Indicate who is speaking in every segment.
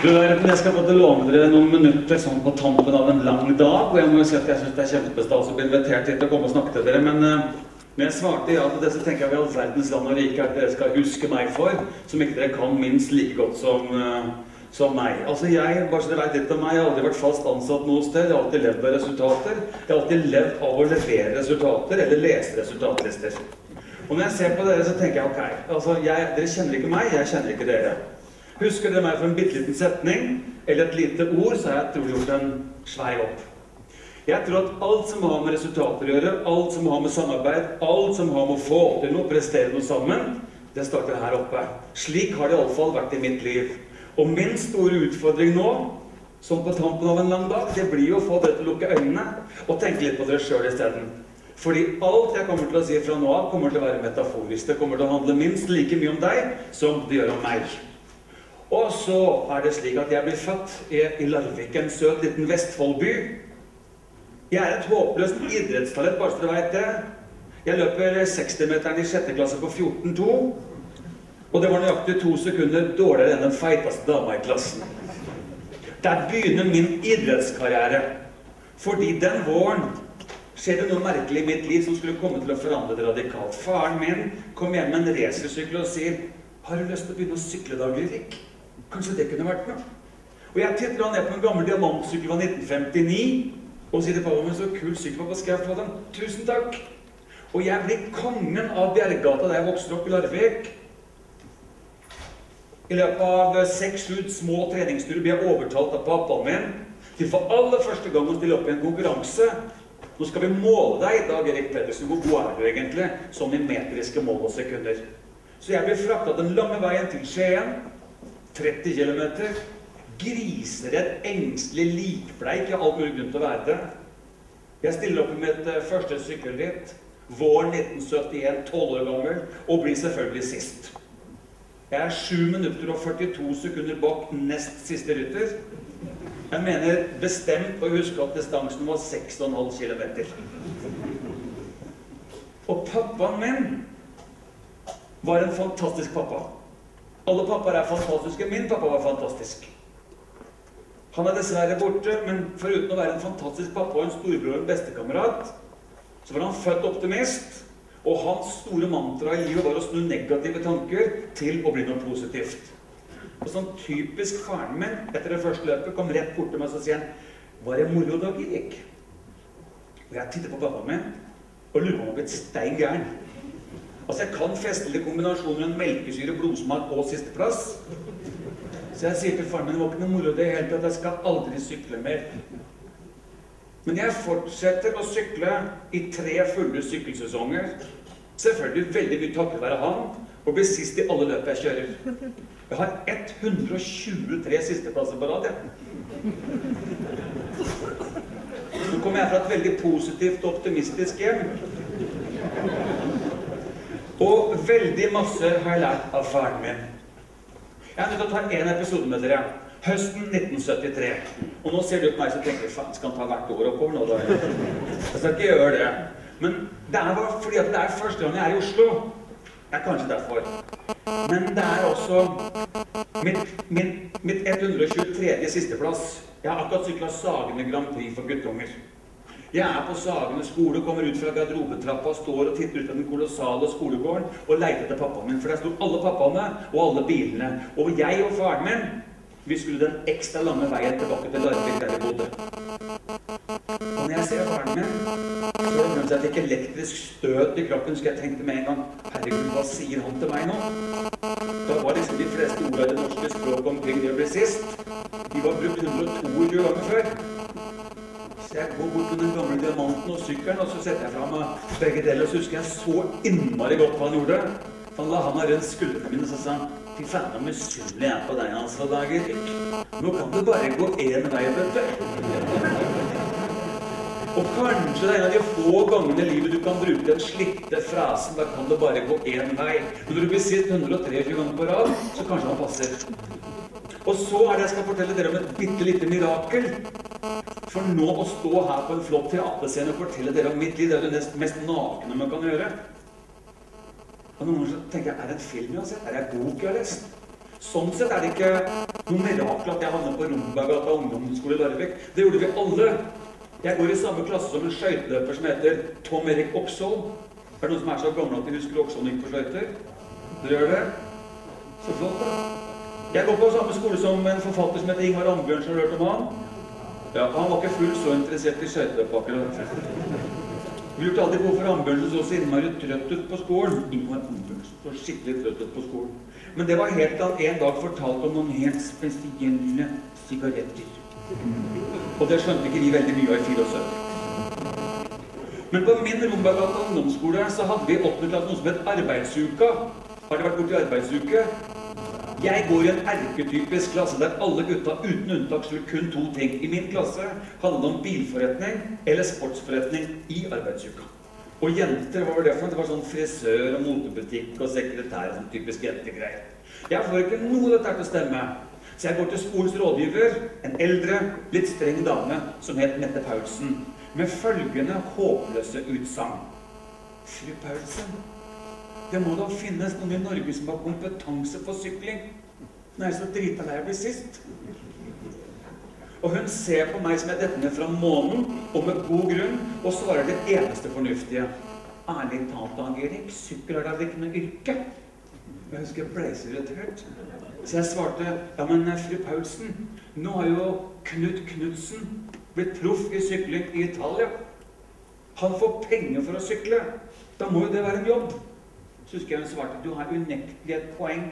Speaker 1: Du vet, jeg skal få til å låne dere noen minutter sånn på tampen av en lang dag, og jeg må jo si at jeg synes det kjempestas å bli invitert hit til å komme og snakke til dere, men når jeg svarte ja til det, så tenker jeg vi all verdens land og rike at dere skal huske meg for, som ikke dere kan minst like godt som meg. Altså jeg, bare så dere vet litt om meg, jeg har aldri vært fast ansatt noe sted, jeg har alltid levd av resultater, jeg har alltid levd av å levere resultater eller lese resultatlister. Og når jeg ser på dere så tenker jeg, ok, altså dere kjenner ikke meg, jeg kjenner ikke dere. Husker dere meg for en bitteliten setning, eller et lite ord, så har jeg trolig gjort en svær jobb. Jeg tror at alt som har med resultater å gjøre, alt som har med samarbeid, alt som har med å få til noe, prestere noe sammen, det starter her oppe. Slik har det i alle fall vært i mitt liv. Og min store utfordring nå, som på tampen av en lang dag, det blir jo å få dere til å lukke øynene og tenke litt på dere selv i stedet. Fordi alt jeg kommer til å si fra nå av kommer til å være metaforisk. Det kommer til å handle minst like mye om deg som det gjør om meg. Og så er det slik at jeg blir født i Larvik, en søt liten Vestfoldby. Jeg er et håpløst idrettstalent, bare så dere vet det. Jeg løper 60-meteren i 6. klasse på 14,2, og det var nøyaktig 2 sekunder dårligere enn den feiteste dama i klassen. Der begynner min idrettskarriere, fordi den våren skjedde noe merkelig i mitt liv som skulle komme til å forandre det radikalt. Faren min kom hjem med en racersykkel og sier, har du lyst til å begynne å sykle daglig, Rik? Kanskje det kunne vært noe? Og jeg titter ned på en gammel diamantsykkel fra 1959, og sier til pappa, men så kul sykkel, hva skal jeg få den? Tusen takk! Og jeg blir kongen av Bjergata der jeg vokser opp i Larvik. I løpet av 6-7 små treningsturer blir jeg overtalt av pappaen min til for aller første gang å stille opp i en konkurranse. Nå skal vi måle deg i dag, Erik Pedersen. Hvor god er du egentlig? Sånn i metriske mål og sekunder. Så jeg blir fraktet den lange veien til Skien, 30 kilometer, griseredd, engstelig, likbleik, jeg har alt mulig grunn til å være det. Jeg stiller opp i mitt første sykkelritt, våren 1971, 12 år gammel, og blir selvfølgelig sist. Jeg er 7 minutter og 42 sekunder bak nest siste rytter. Jeg mener bestemt å huske at distansen var 6,5 kilometer. Og pappaen min var en fantastisk pappa. Alle pappaer er fantastiske, min pappa var fantastisk. Han er dessverre borte, men foruten å være en fantastisk pappa og en storbror og en bestekamerat, så var han født optimist, og hans store mantra i livet var å snu negative tanker til å bli noe positivt. Og sånn typisk faren min, etter det første løpet, kom rett bort til meg og sier han, var det moro dag, Erik? Og jeg titter på pappaen min, og lurer på om han har blitt stein gæren. Altså, jeg kan festlige kombinasjoner en melkesyre, blodsmak og siste plass. Så jeg sier til faren min, det var ikke noe moro det helt at jeg skal aldri sykle mer. Men jeg fortsetter å sykle i 3 fulle sykkelsesonger. Selvfølgelig veldig mye takket være han, og blir sist i alle løp jeg kjører. Jeg har 123 sisteplasser på rad, Nå kommer jeg fra et veldig positivt og optimistisk hjem. Og veldig masse har jeg lært av faren min. Jeg er nødt til å ta en episode med dere. Høsten 1973. Og nå ser du på meg så tenker jeg, faen, skal han ta hvert år oppover nå da? Jeg skal ikke gjøre det. Men det er bare fordi at det er første gang jeg er i Oslo. Det er kanskje derfor. Men det er også mitt 123. sisteplass. Jeg har akkurat syklet Sagene Grand Prix for guttunger. Jeg er på Sagene skole, kommer ut fra garderobetrappa, står og titter ut av den kolossale skolegården og leter etter pappaen min, for der stod alle pappaene og alle bilene. Og jeg og faren min, vi skulle den ekstra lange veien tilbake til Larvik der vi bodde. Og når jeg ser faren min, så har det møtt seg et ikke elektrisk støt i kroppen, så jeg tenkte med en gang, herregud, hva sier han til meg nå? Da var liksom de fleste ordene i det norske språk omkring det å bli sist. De var brukt 122 ganger før. Så jeg går bort med den gamle diamanten og sykkelen, og så setter jeg frem begge deler, og så husker jeg så innmari godt hva han gjorde. Han la handa rundt skuldrene mine, og så sa han, fy faen, nå misunnelig jeg på deg, altså, Dag Erik. Nå kan du bare gå en vei, vet du. Og kanskje det er en av de få gangene i livet du kan bruke den slitte frasen, da kan du bare gå en vei. Men når du blir sitt 123 ganger på rad, så kanskje han passer. Og så er det jeg skal fortelle dere om et bittelite mirakel. For nå å stå her på en flott teaterscene og fortelle dere om mitt liv, det er det mest nakne man kan gjøre. Og noen ganger så tenker jeg, er det en film jeg har sett? Er det en bok jeg har lest? Sånn sett det ikke noe mirakel at jeg havnet på Romberggata ungdomsskole i Larvik. Det gjorde vi alle. Jeg går i samme klasse som en skøyteløper som heter Tom Erik Oksholm. Det noen som så gamle at de husker Oksholm gikk på skøyter? Dere gjør det? Så flott, da. Jeg går på samme skole som en forfatter som heter Ingvar Ambjørnsen, har du hørt om han? Ja, han var ikke fullt så interessert i skøyteløp akkurat. Vi lurte alltid på for Ambjørnsen så innmari trøtt ut på skolen. Ingvar Ambjørnsen så skikkelig trøtt ut på skolen. Men det var helt til han en dag fortalte om noen helt spesielle sigaretter. Og det skjønte ikke vi veldig mye av i 74. Men på min Romberggata ungdomsskole så hadde vi i 8. klasse noe som het arbeidsuka. Har det vært borti arbeidsuke? Jeg går i en erketypisk klasse der alle gutta uten unntak skulle kun 2 ting. I min klasse handlet om bilforretning eller sportsforretning i arbeidsuka. Og jenter, hva var det for? Det var sånn frisør og motebutikk og sekretær, sånn typisk jentegreier. Jeg får ikke noe av dette til å stemme. Så jeg går til skolens rådgiver, en eldre, litt streng dame som het Mette Paulsen, med følgende håpløse utsagn. Fru Paulsen, det må da finnes noen i Norge som har kompetanse på sykling. Nei, så drita lei å bli sist. Og hun ser på meg som jeg detter ned fra månen, og med god grunn, og svarer det eneste fornuftige. Ærlig talt, Erik, sykkel er da ikke noe yrke. Jeg husker jeg ble så irritert. Så jeg svarte, ja, men fru Paulsen, nå har jo Knut Knudsen blitt proff i sykling i Italia. Han får penger for å sykle. Da må jo det være en jobb. Så husker jeg hun svarte, du har unektelig et poeng.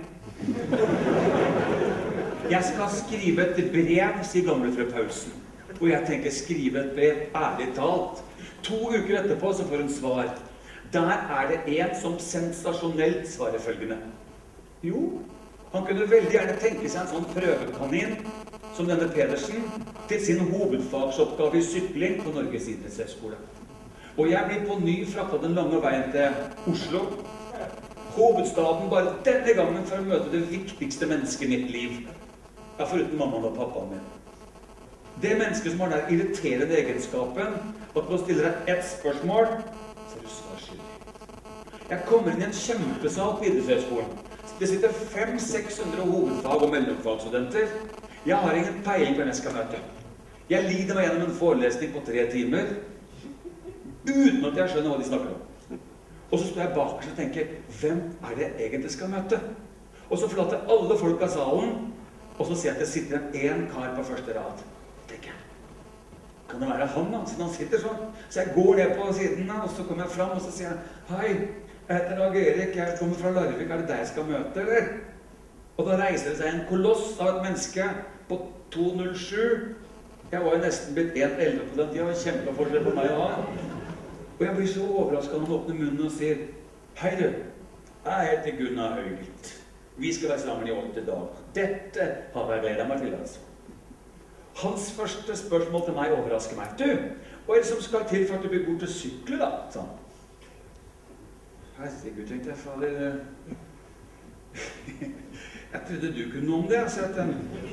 Speaker 1: Jeg skal skrive et brev, sier gamle fru Paulsen. Og jeg tenker skrive et brev, ærlig talt. 2 uker etterpå så får hun svar. Der er det en som sensasjonelt svarer følgende. Jo, han kunne veldig gjerne tenke seg en sånn prøvekanin som denne Pedersen til sin hovedfagsoppgave i sykling på Norges idrettshøgskole. Og jeg blir på ny fraktet den lange veien til Oslo. Hovedstaden bare denne gangen for å møte det viktigste mennesket i mitt liv. Ja, foruten mammaen og pappaen min. Det mennesket som har den irriterende egenskapen at når du stiller deg ett spørsmål, så er du svarskyldig. Jeg kommer inn i en kjempesal på idrettshøgskolen. Det sitter 500-600 hovedfag- og mellomfagsstudenter. Jeg har ingen peiling på hvem jeg skal møte. Jeg lider meg gjennom en forelesning på 3 timer, uten at jeg skjønner hva de snakker om. Og så står jeg bak og tenker, hvem er det jeg egentlig skal møte? Og så forlater alle folk av salen, og så sier jeg at det sitter en kar på første rad. Tenker jeg, kan det være han da, siden han sitter sånn? Så jeg går ned på siden, og så kommer jeg fram, og så sier jeg, hei, jeg heter Erik, jeg kommer fra Larvik, er det deg jeg skal møte, eller? Og da reiser det seg en koloss av et menneske på 207. Jeg var jo nesten blitt 1,11 på den tiden, og kjempeforskjell på meg og han. Og jeg blir så overrasket når han åpner munnen og sier, hei du, jeg heter Gunnar Høygilt. Vi skal være sammen i 8 dager. Dette har jeg gledet meg til, altså. Hans første spørsmål til meg overrasker meg. Du, hva er det som skal til for at du blir god til å sykle, da? Sånn. Herregud, tenkte jeg, fader. Jeg trodde du kunne noe om det, så at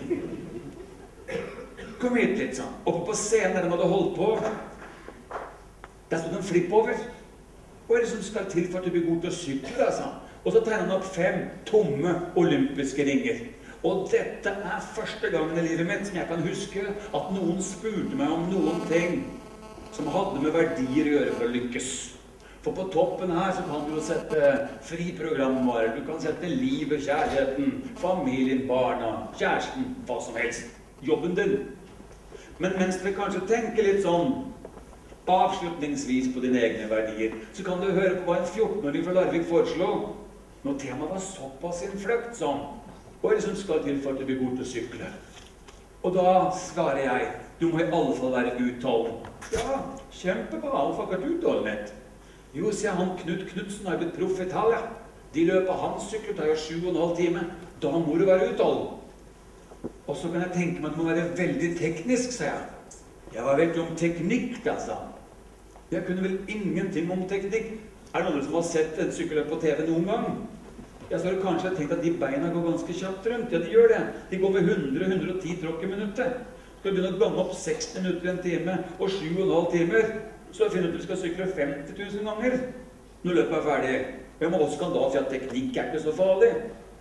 Speaker 1: kom hit litt, sånn. Oppe på scenen der de hadde holdt på, der stod en flipp over. Hva er det som skal til for at du blir god til å sykle, da, sånn? Og så tegnet han opp 5 tomme olympiske ringer. Og dette er første gangen i livet mitt som jeg kan huske at noen spurte meg om noen ting som hadde med verdier å gjøre for å lykkes. For på toppen her så kan du jo sette fri programvarer, du kan sette livet, kjærligheten, familien, barna, kjæresten, hva som helst. Jobben din. Men mens vi kanskje tenker litt sånn avslutningsvis på dine egne verdier, så kan du høre på hva en 14-åring fra Larvik foreslo. Når temaet var såpass innfløkt sånn, hva er det som skal til for at du blir god til å sykle? Og da svarer jeg, du må i alle fall være utholden. Ja, kjempebra, hvorfor har ikke utholdenhet? Jo, sier han, Knut Knudsen har blitt proff i Italia. De løper hans sykler, tar jo 7,5 timer. Da må du være utholden. Og så kan jeg tenke meg at det må være veldig teknisk, sier jeg. Jeg var veldig om teknikk, da, sa han. Jeg kunne vel ingenting om teknikk. Er det noen som har sett en sykkelløp på TV noen gang? Jeg så kanskje tenkt at de beina går ganske kjapt rundt. Ja, de gjør det. De går med 100-110 tråkk i minuttet. Skal du begynne å gamme opp 60 minutter i en time og 7,5 timer, så jeg finner ut at du skal sykle 50 000 ganger når løpet er ferdig. Hvem av oss kan da si at teknikk er ikke så farlig?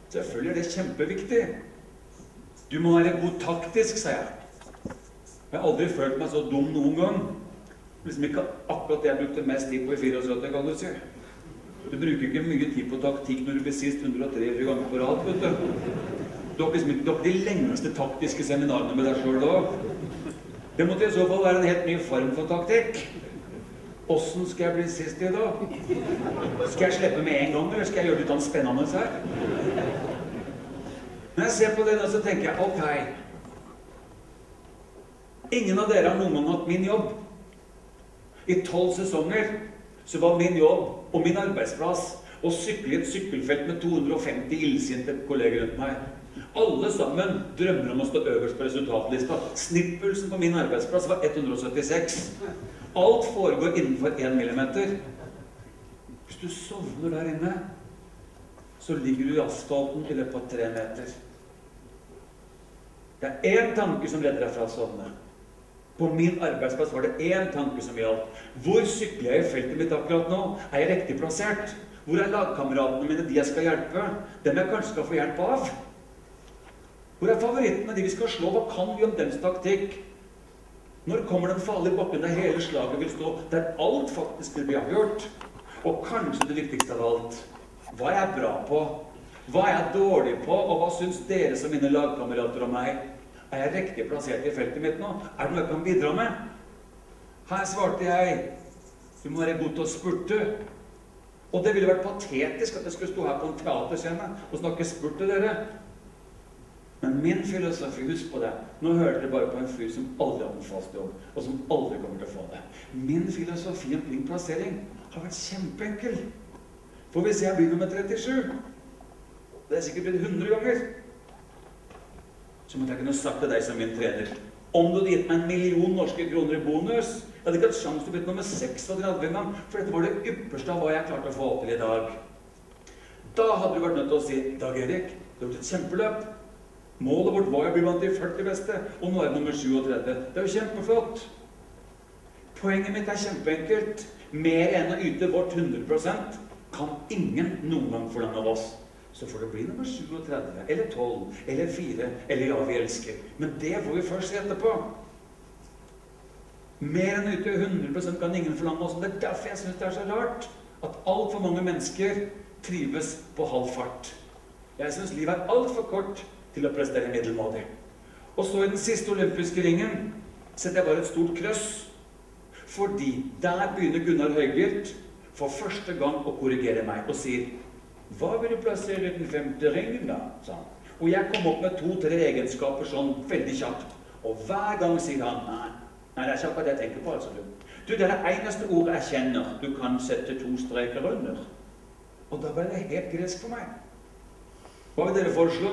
Speaker 1: Selvfølgelig er det kjempeviktig. Du må være god taktisk, sa jeg. Jeg har aldri følt meg så dum noen gang. Liksom ikke akkurat det jeg brukte mest tid på i 74, kan du si. Du bruker ikke mye tid på taktikk når du blir sist 103 ganger på rad, vet du. Du har ikke de lengste taktiske seminarene med deg selv da. Det måtte i så fall være en helt ny form for taktikk. Hvordan skal jeg bli sist i dag? Skal jeg slippe med en gang, eller skal jeg gjøre litt spennende her? Når jeg ser på det da, så tenker jeg, ok. Ingen av dere har noen gang hatt min jobb. I 12 sesonger så var min jobb og min arbeidsplass å sykle i et sykkelfelt med 250 illsinte kolleger rundt meg. Alle sammen drømmer om å stå øverst på resultatlista. Snittpulsen på min arbeidsplass var 176. Alt foregår innenfor 1 millimeter. Hvis du sovner der inne, så ligger du i asfalten i løpet av 3 meter. Det er en tanke som redder deg fra å sovne. På min arbeidsplass var det en tanke som gjaldt. Hvor sykler jeg i feltet mitt akkurat nå? Er jeg riktig plassert? Hvor er lagkameratene mine, de jeg skal hjelpe? Dem jeg kanskje skal få hjelp av? Hvor er favorittene, de vi skal slå? Hva kan vi om dems taktikk? Når kommer den farlige bakken der hele slaget vil stå? Der alt faktisk vil bli avgjort. Og kanskje det viktigste av alt. Hva er jeg bra på? Hva er jeg dårlig på? Og hva synes dere som mine lagkamerater om meg? Er jeg riktig plassert i feltet mitt nå? Er det noe jeg kan bidra med? Her svarte jeg, du må være god til å spurte. Og det ville vært patetisk at jeg skulle stå her på en teaterscene og snakke spurt til dere. Men min filosofi, husk på det, nå hører dere bare på en fyr som aldri har en fast jobb, og som aldri kommer til å få det. Min filosofi omkring plassering har vært kjempeenkel. For hvis jeg blir nummer 37, det er sikkert blitt 100 ganger, så måtte jeg kunne sagt til deg som min trener, om du hadde gitt meg 1 million norske kroner i bonus, jeg hadde ikke hatt sjanse til å bli nummer 36 gang, for dette var det ypperste av hva jeg klarte å få til i dag. Da hadde du vært nødt til å si, Dag Erik, du har gjort et kjempeløp. Målet vårt var å bli blant de 40 beste, og nå er det nummer 37. Det er jo kjempeflott. Poenget mitt er kjempeenkelt. Mer enn å yte vårt 100% kan ingen noen gang forlange av oss. Så får det bli nummer 37, eller 12, eller 4, eller ja, vi elsker. Men det får vi først se etterpå. Mer enn å yte 100% kan ingen forlange oss. Og det er derfor jeg synes det er så rart at alt for mange mennesker trives på halv fart. Jeg synes livet er alt for kort til å prestere middelmådig. Og så i den siste olympiske ringen setter jeg bare et stort krøss, fordi der begynner Gunnar Høygilt for første gang å korrigere meg og sier, hva vil du plassere i den 5. ringen da? Sa han. Og jeg kom opp med 2-3 egenskaper sånn veldig kjapt. Og hver gang sier han, nei, det er ikke akkurat det jeg tenker på, altså du. Du, det er det eneste ordet jeg kjenner. Du kan sette 2 streker under. Og da ble det helt gresk for meg. Hva vil dere foreslå?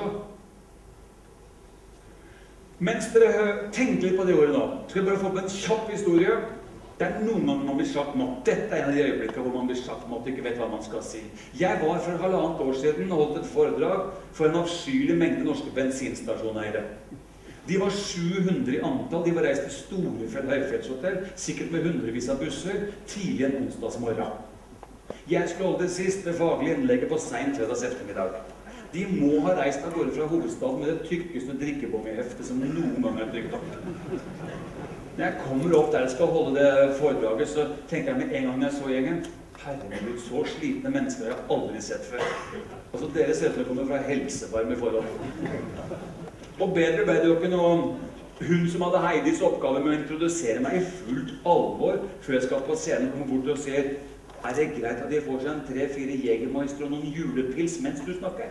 Speaker 1: Mens dere tenker litt på det ordet nå, skal jeg bare få på en kjapp historie. Det er noen ganger man blir sjakkmatt. Dette er en av de øyeblikker hvor man blir sjakkmatt og ikke vet hva man skal si. Jeg var for 1,5 år siden og holdt et foredrag for en avskyelig mengde norske bensinstasjoneiere. De var 700 i antall, de var reist til Storefjell høyfjellshotell, sikkert med hundrevis av busser, tidlig en onsdagsmorgen. Jeg skulle holde det siste faglige innlegget på sent fredags ettermiddag. De må ha reist av gårde fra hovedstaden med det tykkeste drikkebommeheftet som noen gang er trykt opp. Når jeg kommer opp der jeg skal holde det foredraget, så tenker jeg med en gang jeg så gjengen, herregud, så slitne mennesker har jeg aldri sett før. Altså, dere ser til å komme fra helsevarme forhold. Og bedre ble det jo ikke noe hun som hadde Heidis oppgave med å introdusere meg i fullt alvor før jeg skal på scenen komme bort og se, er det greit at de får seg en 3-4 Jegermeister og noen julepils mens du snakker?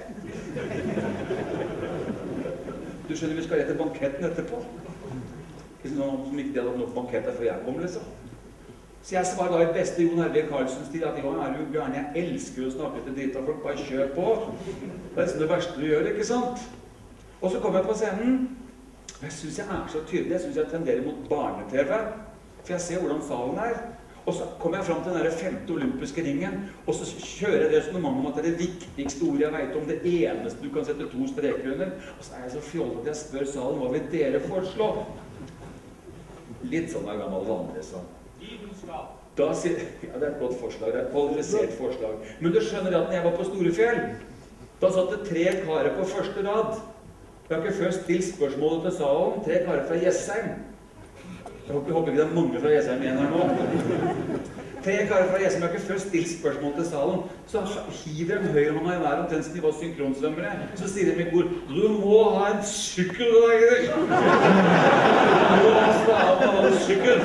Speaker 1: Du skjønner, vi skal rette banketten etterpå. Ikke noen som ikke hadde nok banketter før jeg kom, liksom. Så jeg svarer da i beste Jon Hervig Karlsens stil at jo, er du gærne, jeg elsker å snakke til dritt av folk, bare kjør på. Det er liksom det verste du gjør, ikke sant? Og så kommer jeg på scenen, og jeg synes jeg er så tydelig, jeg synes jeg tenderer mot barne-TV, for jeg ser hvordan salen er. Og så kommer jeg frem til den der 5. olympiske ringen, og så kjører jeg resonemang om at det er det viktigste ordet jeg vet om, det eneste du kan sette 2 streker under. Og så er jeg så fjollet at jeg spør salen, hva vil dere foreslå? Litt sånn av gammel vandre, sånn. Da sier, ja, det er et godt forslag, det er et polarisert forslag. Men du skjønner at når jeg var på Storefjell, Da satt det 3 karer på første rad. Jeg har ikke først stilt spørsmålet til salen. 3 karer fra Jessheim. Jeg håper ikke det mange fra Jessheim igjen her nå. 3 karer fra Jessheim, jeg har ikke først stilt spørsmål til salen. Så hiver de høyrehånda i hver omtrent de var synkronsvømmere. Så sier de i kor, du må ha en sykkel da, Erik. Du må ha en sykkel.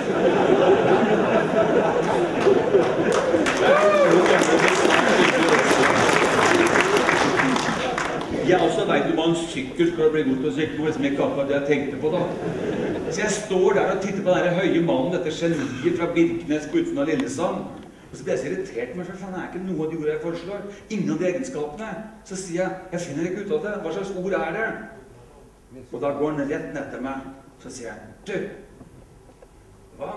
Speaker 1: Jeg også vet du hva en sykkel skal bli god til å sykle, noe som ikke akkurat det jeg tenkte på da. Så jeg står der og titter på denne høye mannen, dette geniet fra Birkenes på utsiden av Lillesand. Og så blir jeg så irritert med, for det er ikke noe av de ordene jeg foreslår. Ingen av de egenskapene. Så sier jeg finner ikke ut av det. Hva slags ord er det? Og da går han rett ned til meg. Så sier jeg, du, hva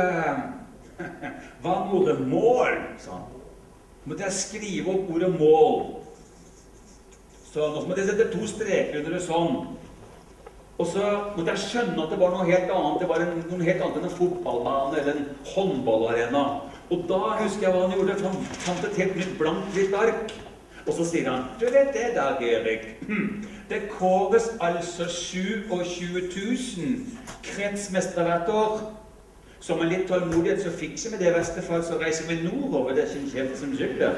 Speaker 1: med ordet mål, sa han. Måtte jeg skrive opp ordet mål. Så nå måtte jeg sette 2 streker under det sånn. Og så måtte jeg skjønne at det var noe helt annet. Det var noe helt annet enn en fotballbane eller en håndballarena. Og da husker jeg hva han gjorde. Han fant et helt nytt blankt hvitt ark. Og så sier han, du vet det da, Erik. Det kåres altså 27 000 kretsmestere hvert år. Så med litt tålmodighet så fikser vi det i verste fall, så reiser vi nordover. Det er ikke en kjeft som sykler.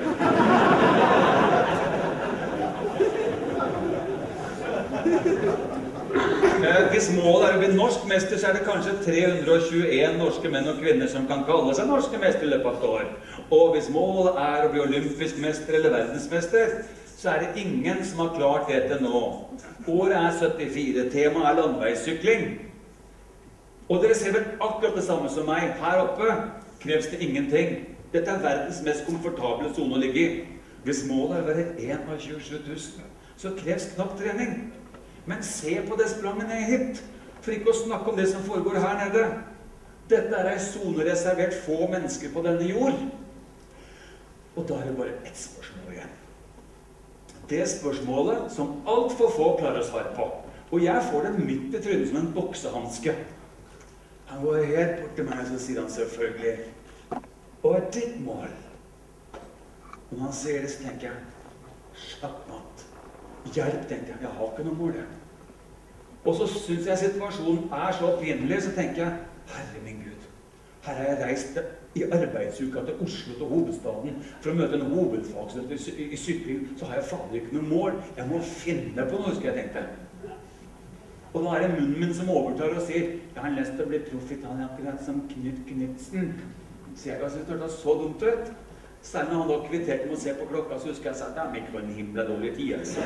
Speaker 1: Hvis målet er å bli norsk mester, så er det kanskje 321 norske menn og kvinner som kan kalle seg norske mester i løpet av et år. Og hvis målet er å bli olympisk mester eller verdensmester, så er det ingen som har klart det til nå. Året er 74, temaet er landveissykling. Og dere ser vel akkurat det samme som meg. Her oppe kreves det ingenting. Dette er verdens mest komfortable zone å ligge i. Hvis målet er å være 1 av 27 000, så kreves knapt trening. Men se på det spranget ned hit, for ikke å snakke om det som foregår her nede. Dette er en zone reservert få mennesker på denne jord. Og da er det bare ett spørsmål igjen. Det spørsmålet som alt for få klarer å svare på. Og jeg får det midt i trynet som en boksehanske. Han går helt bort til meg, og så sier han selvfølgelig, hva er ditt mål? Og når han sier det, så tenker jeg, slappmat. Hjelp, tenkte jeg. Jeg har ikke noe mål. Og så synes jeg situasjonen er så pinlig, så tenker jeg, herre min Gud, her har jeg reist i arbeidsuka til Oslo, til hovedstaden, for å møte en hovedfagsstøtte i sykling, så har jeg fader ikke noe mål. Jeg må finne på noe, skal jeg tenke. Og da er det munnen min som overtar og sier, jeg har lyst til å bli proff i Italia, akkurat som Knut Knudsen. Så jeg synes det hørtes så dumt ut. Selv når han da kvitterte med å se på klokka, så husker jeg at det er ikke var en himla dårlig tid, altså.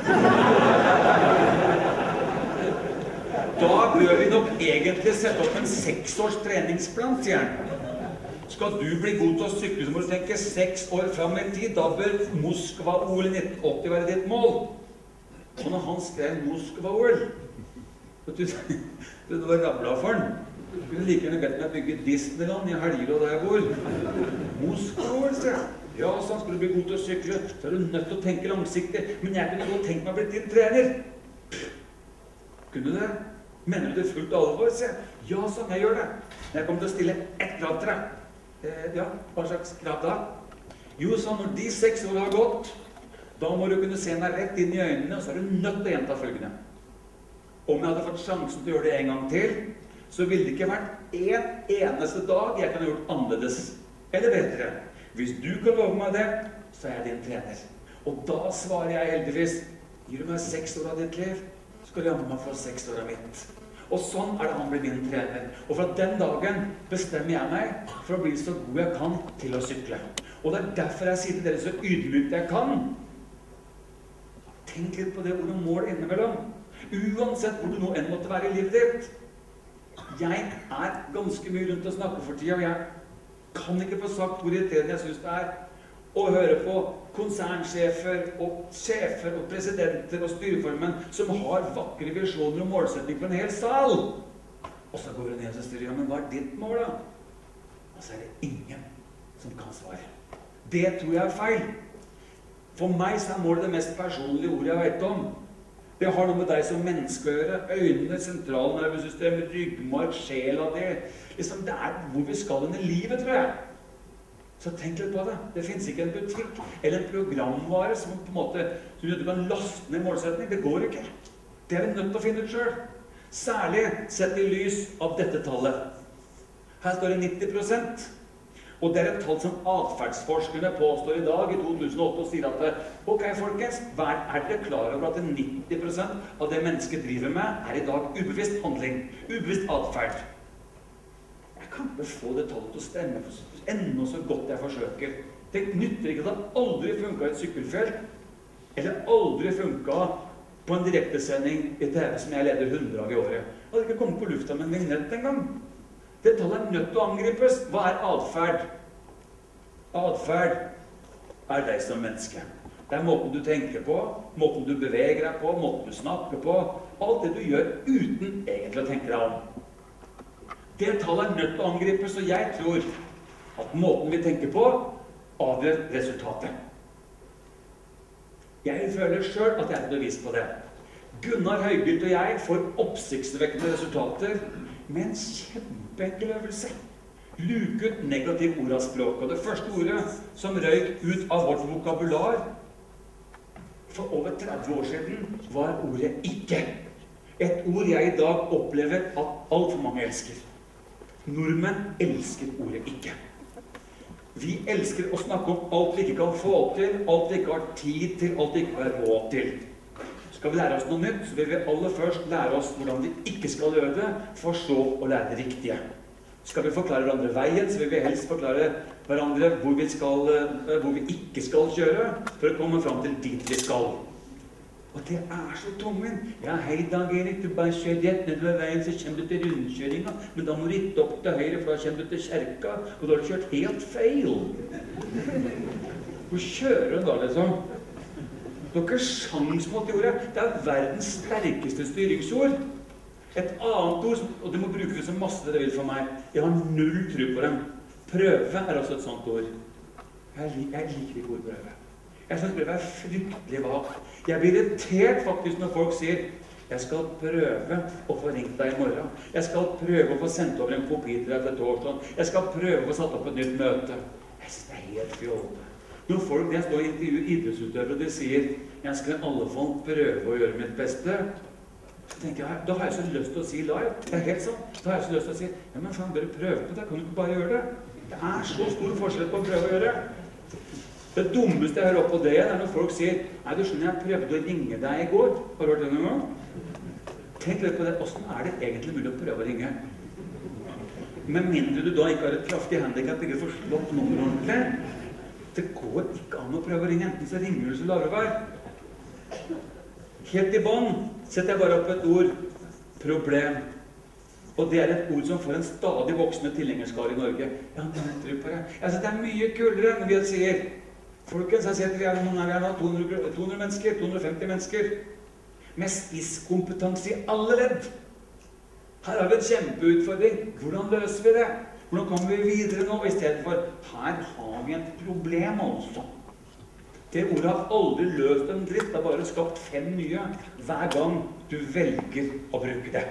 Speaker 1: Da bør vi nok egentlig sette opp en 6-års treningsplan, sier han. Skal du bli god til å sykle, så må du tenke 6 år frem i tid. Da bør Moskva-OL 1980 være ditt mål. Og når han skrev Moskva-OL, det var rabla for han. Du kunne like gjerne bedt meg bygge Disneyland i Helgerå der jeg bor. Moskva-OL, sier jeg. Ja, så skal du bli god til å sykle, så er du nødt til å tenke langsiktig. Men jeg kunne godt tenkt meg å bli din trener. Kunne du det? Mener du det fullt alvor, sier jeg. Ja, sånn, jeg gjør det. Men jeg kommer til å stille ett krav til deg. Ja, hva slags krav da? Jo, så når de 6 år har gått, da må du kunne se meg rett inn i øynene, og så er du nødt til å gjenta følgende. Om jeg hadde fått sjansen til å gjøre det en gang til, så ville det ikke vært en eneste dag jeg kan ha gjort annerledes eller bedre. Hvis du kan love meg det, så er jeg din trener. Og da svarer jeg heldigvis, gir du meg 6 år av ditt liv, så skal du jammen meg få 6 år av mitt. Og sånn er det han blir min trener. Og fra den dagen bestemmer jeg meg for å bli så god jeg kan til å sykle. Og det er derfor jeg sier til dere så ydmykt jeg kan. Tenk litt på det ordet mål innimellom. Uansett hvor du nå enn måtte være i livet ditt. Jeg er ganske mye rundt å snakke for tida, og jeg kan ikke få sagt hvor irriterende jeg synes det er å høre på konsernsjefer og sjefer og presidenter og styreformenn som har vakre visjoner og målsetning for en hel sal. Og så går det ned og styrer, ja, men hva er ditt mål da? Og så er det ingen som kan svare. Det tror jeg er feil. For meg så er målet det mest personlige ordet jeg vet om. Det har noe med deg som menneske å gjøre. Øynene, sentralnervesystemet, ryggmarg, sjela det. Liksom, det er hvor vi skal inn i livet, tror jeg. Så tenk litt på det. Det finnes ikke en butikk eller en programvare som på en måte som du kan laste ned målsetning. Det går ikke. Det er vi nødt til å finne ut selv. Særlig sett i lys av dette tallet. Her står det 90%. Og det er et tall som atferdsforskerne påstår i dag, i 2008, og sier at ok, folkens, er dere klar over at 90% av det mennesket driver med, er i dag ubevisst handling, ubevisst atferd. Jeg kan ikke få det tallet til å stemme enda så godt jeg forsøker. Det nytter ikke at det aldri funket i et sykkelfelt, eller aldri funket på en direktesending i TV som jeg leder 100 av i året. Jeg hadde ikke kommet på lufta med en vignett en gang. Det tallet er nødt til å angripes. Hva er atferd? Atferd er deg som menneske. Det er måten du tenker på, måten du beveger deg på, måten du snakker på. Alt det du gjør uten egentlig å tenke deg om. Det tallet er nødt til å angripes, og jeg tror at måten vi tenker på avgjør resultatet. Jeg føler selv at jeg er bevis på det. Gunnar Høygylt og jeg får oppsiktsvekkende resultater med en kjempeenkel øvelse. Luke ut negativ ord av språk. Og det første ordet som røyk ut av vårt vokabular for over 30 år siden var ordet ikke. Et ord jeg i dag opplever at alt for mange elsker. Nordmenn elsker ordet ikke. Vi elsker å snakke om alt vi ikke kan få til, alt vi ikke har tid til, alt vi ikke har råd til. Skal vi lære oss noe nytt, så vil vi aller først lære oss hvordan vi ikke skal gjøre det, for så å lære det riktige. Skal vi forklare hverandre veien, så vil vi helst forklare hverandre hvor vi ikke skal kjøre, for å komme fram til dit vi skal. Og det er så tungvint. Ja, hei Dag Erik, du bare kjører rett nedover veien, så kommer du til rundkjøringa, men da må du ikke opp til høyre, for da kommer du til kjerka, og da har du kjørt helt feil. Hvor kjører du da, liksom? Du har ikke sjans mot det ordet. Det er verdens sterkeste styringsord. Et annet ord, og du må bruke det så masse dere vil for meg. Jeg har null tro på dem. Prøve er også et sånt ord. Jeg liker ikke ord prøve. Jeg synes prøve er fryktelig vagt. Jeg blir irritert faktisk når folk sier jeg skal prøve å få ringt deg i morgen. Jeg skal prøve å få sendt over en kopi til deg til torsdag. Jeg skal prøve å få satt opp et nytt møte. Jeg synes det er helt fjollete. Når folk der står og intervjuer idrettsutøvere og de sier jeg skal i alle fall prøve å gjøre mitt beste, så tenker jeg, da har jeg så lyst til å si live. Det er helt sånn. Da har jeg så lyst til å si ja, men faen, bare prøve på det. Kan du ikke bare gjøre det? Det er så stor forskjell på å prøve å gjøre. Det dummeste jeg hører på det er når folk sier nei, du skjønner, jeg prøvde å ringe deg i går. Har du hørt det noen gang? Tenk litt på det. Hvordan er det egentlig mulig å prøve å ringe? Med mindre du da ikke har et kraftig handicap, ikke får slått nummeret ordentlig. Det går ikke an å prøve å ringe, enten så ringer du så lar du være. Helt i bånd setter jeg bare opp et ord, problem. Og det er et ord som får en stadig voksende tilhengerskare i Norge. Ja, jeg tror på det. Jeg synes det er mye kulere når vi sier, folkens, jeg sier at vi er nå 200 mennesker, 250 mennesker, med spisskompetanse i alle ledd. Her har vi en kjempeutfordring. Hvordan løser vi det? Hvordan kommer vi videre nå, i stedet for her har vi et problem altså. Det ordet har aldri løst en dritt, det har bare skapt 5 nye hver gang du velger å bruke det.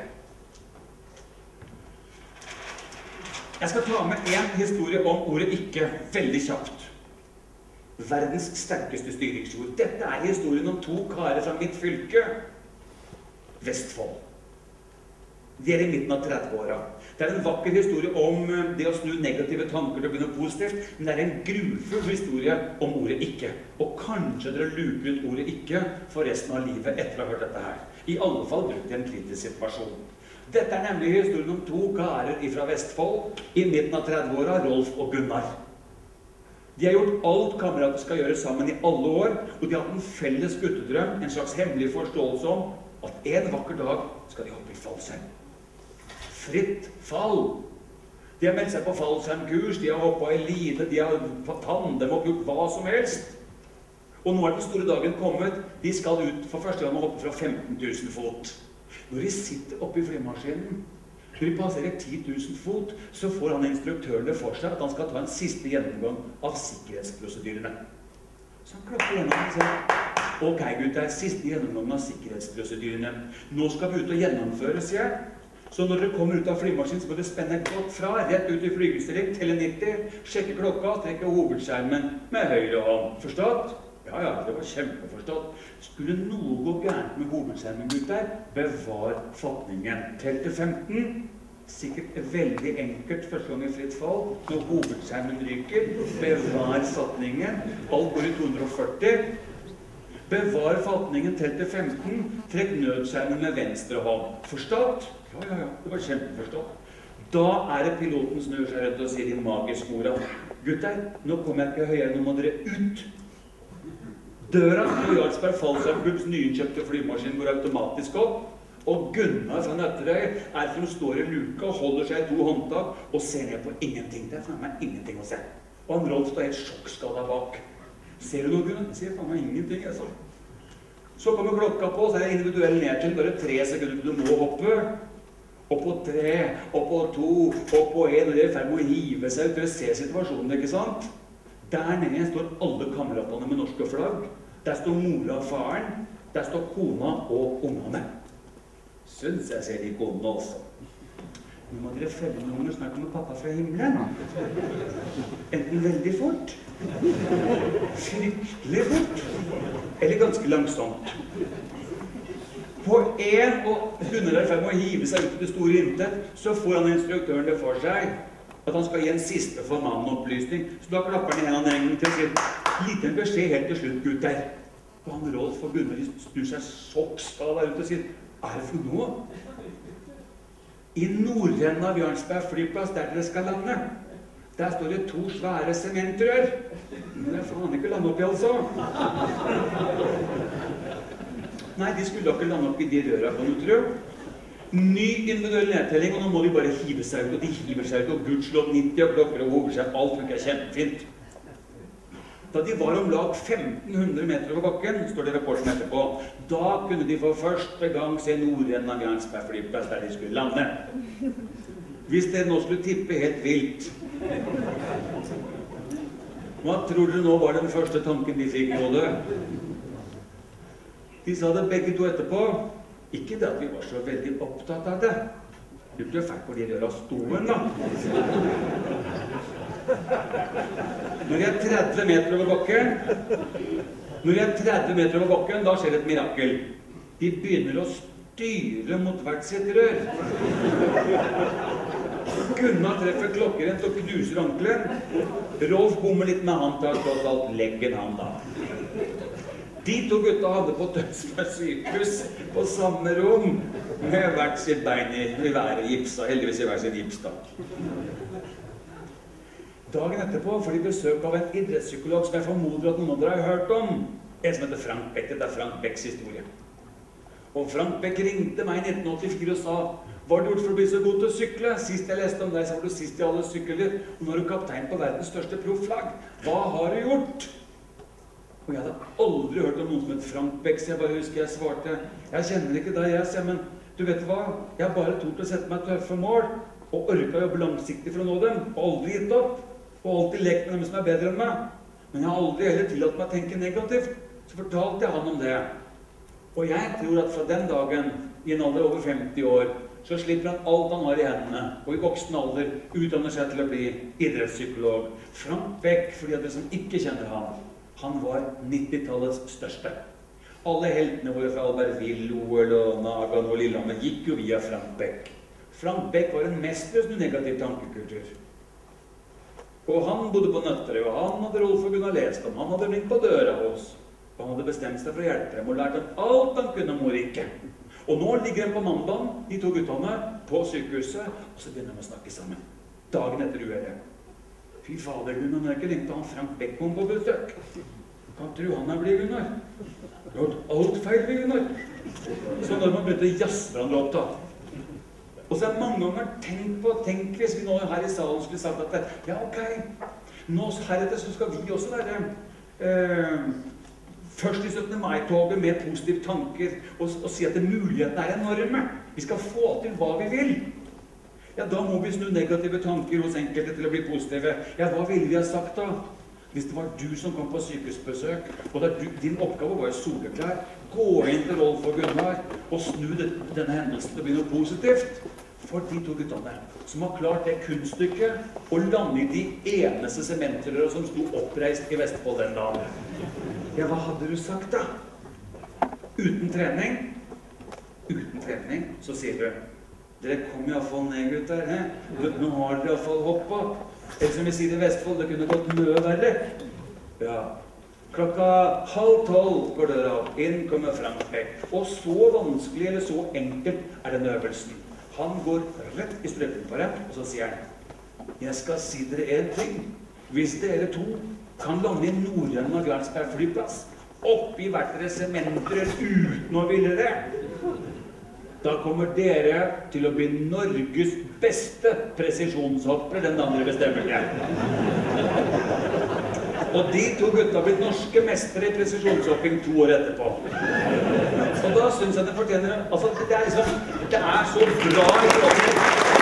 Speaker 1: Jeg skal ta med en historie om ordet ikke, veldig kjapt. Verdens sterkeste styringsord. Dette er historien om 2 karer fra mitt fylke, Vestfold. De er i midten av 30-åra. Det er en vakker historie om det å snu negative tanker til å begynne positivt, men det er en grufull historie om ordet ikke. Og kanskje dere luker ut ordet ikke for resten av livet etter å ha hørt dette her. I alle fall brukt i en kritisk situasjon. Dette er nemlig historien om 2 karer fra Vestfold i midten av 30-åra, Rolf og Gunnar. De har gjort alt kamerater skal gjøre sammen i alle år, og de har hatt en felles guttedrøm, en slags hemmelig forståelse om at en vakker dag skal de hoppe i fallskjerm. Fritt fall. De har meldt seg på fallskjermkurs, de har hoppet i line, de har tandem og gjort hva som helst. Og nå er den store dagen kommet. De skal ut for første gang og hoppe fra 15 000 fot. Når de sitter oppe i flymaskinen, når de passerer 10 000 fot, så får han instruktørene for seg at han skal ta en siste gjennomgang av sikkerhetsprosedyrene. Så han klapper gjennom og sier ok gutter, siste gjennomgang av sikkerhetsprosedyrene. Nå skal vi ut og gjennomføre, sier jeg. Så når dere kommer ut av flymaskinen, så må dere spenne godt fra, rett ut i flygestilling, telle 90, sjekke klokka, trekke hovedskjermen med høyre hånd. Forstått? Ja, ja, det var kjempeforstått. Skulle noe gå gærent med hovedskjermen, gutter, bevar fatningen. Tell til 15. Sikkert veldig enkelt første gang i fritt fall. Når hovedskjermen ryker, bevar fatningen. Alt går i 240. Bevar fatningen, tell til 15. Trekk nødskjermen med venstre hånd. Forstått? Ja, ja, ja. Det var kjempeforstått. Da det piloten snur seg rundt og sier de magiske ordene. Gutter, nå kommer jeg ikke høyere, nå må dere ut. Døra på Jarlsberg Fallskjermklubs nyinnkjøpte flymaskin går automatisk opp. Og Gunnar fra Nøtterøy som står i luka og holder seg i 2 håndtak og ser ned på ingenting. Det faen meg ingenting å se. Og han Rolf står helt sjokkskadet bak. Ser du noe, Gunnar? Jeg ser faen meg ingenting, jeg sa. Så kommer klokka på, så det individuell nedtil, bare 3 sekunder du må hoppe. Og på 3, og på 2, og på 1, og det i ferd med å hive seg ut. Dere ser situasjonen, ikke sant? Der nede står alle kameratene med norske flagg. Der står mora og faren. Der står kona og ungene. Synes jeg ser de konene også. Nå må dere følge med når snart kommer pappa fra himmelen. Enten veldig fort, fryktelig fort, eller ganske langsomt. På 1, og Gunnar i ferd med å hive seg ut i det store intet, så får han instruktøren det for seg at han skal gi en siste formannopplysning. Så da klapper han i hendene en gang til og sier liten beskjed helt til slutt, gutter. Og han Rolf og Gunnar snur seg sokkskala der ute og sier det for noe? I nordenden av Jarlsberg flyplass, der dere skal lande, der står det 2 svære sementrør. Men det faen ikke lande oppi, altså. Nei, de skulle da ikke lande opp i de røra, kan du tro. Ny individuell nedtelling, og nå må de bare hive seg ut, og de hiver seg ut, og gudslov 90 og klokker og hovedskjerm, alt funker kjempefint. Da de var om lag 1500 meter over bakken, står det rapporten etterpå, da kunne de for første gang se nordenden av Jarlsberg flyplass der de skulle lande. Hvis dere nå skulle tippe helt vilt, hva tror dere nå var den første tanken de fikk i hodet? De sa det begge to etterpå. Ikke det at vi var så veldig opptatt av det. Du ble ferdig på de røra stoen, da. Når jeg 30 meter over bakken, da skjer et mirakel. De begynner å styre mot hvert sitt rør. Gunnar treffer klokkerent og knuser ankelen. Rolf bommer litt med håndtak, tross alt leggen han da. De 2 gutta hadde på Tønsberg sykehus på samme rom med hvert sitt bein i været gipsa, heldigvis i hver sin gips da. Dagen etterpå får de besøk av en idrettspsykolog som jeg formoder at noen av dere har hørt om. En som heter Frank Beck. Dette Frank Becks historie. Og Frank Beck ringte meg i 1984 og sa hva har du gjort for å bli så god til å sykle? Sist jeg leste om deg, så var du sist i alle sykler, og nå er du kaptein på verdens største profflag. Hva har du gjort? Og jeg hadde aldri hørt om noen som het Frank Beck, så jeg bare husker jeg svarte jeg kjenner ikke deg, jeg sier, men du vet hva? Jeg har bare tort å sette meg tøffe mål, og orket å jobbe langsiktig for å nå dem, og aldri gitt opp, og alltid lekt med dem som er bedre enn meg. Men jeg har aldri heller tillatt meg å tenke negativt, så fortalte jeg han om det. Og jeg tror at fra den dagen, i en alder over 50 år, så slipper han alt han har i hendene, og i voksen alder utdanner seg til å bli idrettspsykolog. Frank Beck, for de av dere som ikke kjenner han var 90-tallets største. Alle heltene våre fra Albertville, OL og Nagan og Lillehammer gikk jo via Frank Beck. Frank Beck var en mester med negativ tankekultur. Og han bodde på Nøtterøy, og han hadde Rolf og Gunnar lest om. Han hadde ringt på døra hos. Og han hadde bestemt seg for å hjelpe dem og lært dem alt han kunne om Morike. Og nå ligger de på mandag, de 2 guttene, på sykehuset, og så begynner de å snakke sammen. Dagen etter uhellet. Fy fader, Gunnar, når jeg ikke ringte han Frank Beck kom på besøk. Kan tro han blitt Gunnar. Du har gjort alt feil ved Gunnar. Så når man begynte å jazze hverandre opp da. Og så mange ganger tenk hvis vi nå her i salen skulle sagt at ja, ok, nå heretter så skal vi også være først i 17. mai-toget med positive tanker og si at mulighetene enorme. Vi skal få til hva vi vil. Ja, da må vi snu negative tanker hos enkelte til å bli positive. Ja, hva ville vi ha sagt da? Hvis det var du som kom på sykehusbesøk, og din oppgave var soleklar, gå inn til Rolf og Gunnar og snu denne hendelsen til å bli noe positivt. for de to guttene som har klart det kunststykket å lande i de eneste sementrører som sto oppreist i Vestfold den dagen. Ja, hva hadde du sagt da? Uten trening, så sier du, dere kom i hvert fall ned, gutter, nå har dere i hvert fall hoppet. Eller som vi sier i Vestfold, det kunne gått mye verre. Ja, klokka 11:30 går døra opp, inn kommer Frank Beck. Og så vanskelig eller så enkelt den øvelsen. Han går rett i strøpen på dem, og så sier han, jeg skal si dere en ting. Hvis dere to kan lande i Nord-Jørgen Jarlsberg flyplass, oppi hvert dere sementer uten å ville det, da kommer dere til å bli Norges beste presisjonshoppere den andre bestemmer det. Og de to gutta har blitt norske mestere i presisjonshopping 2 år etterpå. Og da synes jeg det fortjener, altså det er så bra i forhold.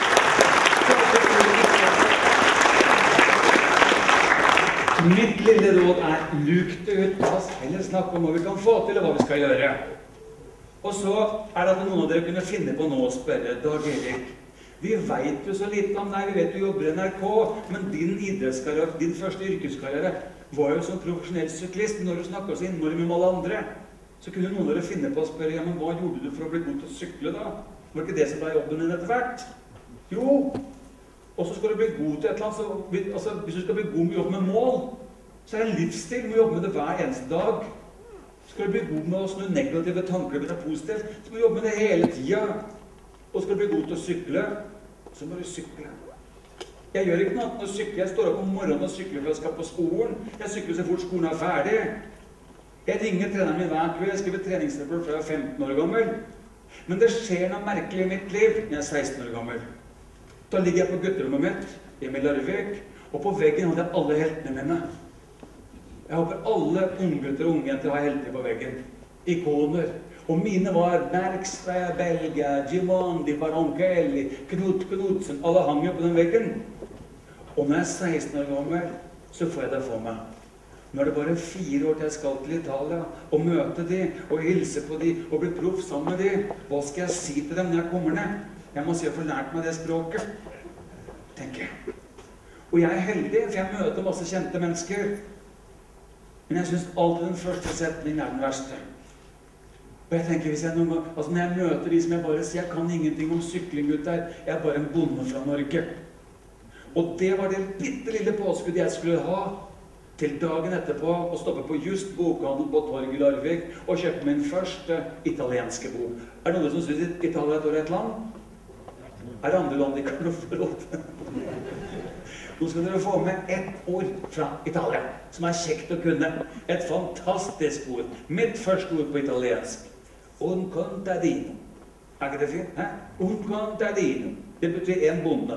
Speaker 1: Mitt lille råd luk det ut, la oss heller snakke om hva vi kan få til og hva vi skal gjøre. Og så det at noen av dere kunne finne på noe å spørre, Dag Erik, vi vet jo så litt om deg, vi vet du jobber i NRK, men din idrettskarriere, din første yrkeskarriere, var jo som profesjonell syklist. Når du snakket så innmari med alle andre, så kunne noen av dere finne på å spørre, ja, men hva gjorde du for å bli god til å sykle da? Var ikke det som ble jobben din etter hvert? Jo, og så skal du bli god til et eller annet, altså hvis du skal bli god med å jobbe med mål, så det en livsstil med å jobbe med det hver eneste dag. Skal du bli god med å snu negative tanker til positivt, så må du jobbe med det hele tiden. Og skal du bli god til å sykle, så må du sykle. Jeg gjør ikke noe annet enn å sykle. Jeg står opp om morgenen og sykler for jeg skal på skolen. Jeg sykler så fort skolen ferdig. Jeg ringer treneren min hver kveld. Jeg skriver treningsrapport fra jeg 15 år gammel. Men det skjer noe merkelig i mitt liv når jeg 16 år gammel. Da ligger jeg på gutterommet mitt, hjemme i Larvik, og på veggen hadde jeg alle heltene mine. Jeg håper alle unggutter og ungjenter har helter på veggen. Ikoner. Og mine var Bergstad, Belgia, Giovanni, Baroncelli, Knut Knudsen. Alle hang jo på den veggen. Og når jeg 16 år gammel, så får jeg det for meg. Nå det bare 4 år til jeg skal til Italia, og møte de, og hilse på de, og bli proff sammen med de. Hva skal jeg si til dem når jeg kommer ned? Jeg må si jeg får lært meg det språket, tenker jeg. Og jeg heldig, for jeg møter masse kjente mennesker. Men jeg synes alltid den første setningen den verste. Og jeg tenker, hvis jeg noen gang, altså når jeg møter de som jeg bare sier, jeg kan ingenting om sykling ut der, jeg bare en bonde fra Norge. Og det var det bitte lille påskudd jeg skulle ha til dagen etterpå å stoppe på just bokhandel på Torg i Larvik og kjøpe min første italienske bok. Det noen som synes Italia er et land? Det andre land de kan få råd til? Nå skal dere få med ett ord fra Italia, som kjekt å kunne. Et fantastisk ord. Mitt første ord på italiensk. Un contadino. Ikke det fint? Un contadino. Det betyr en bonde.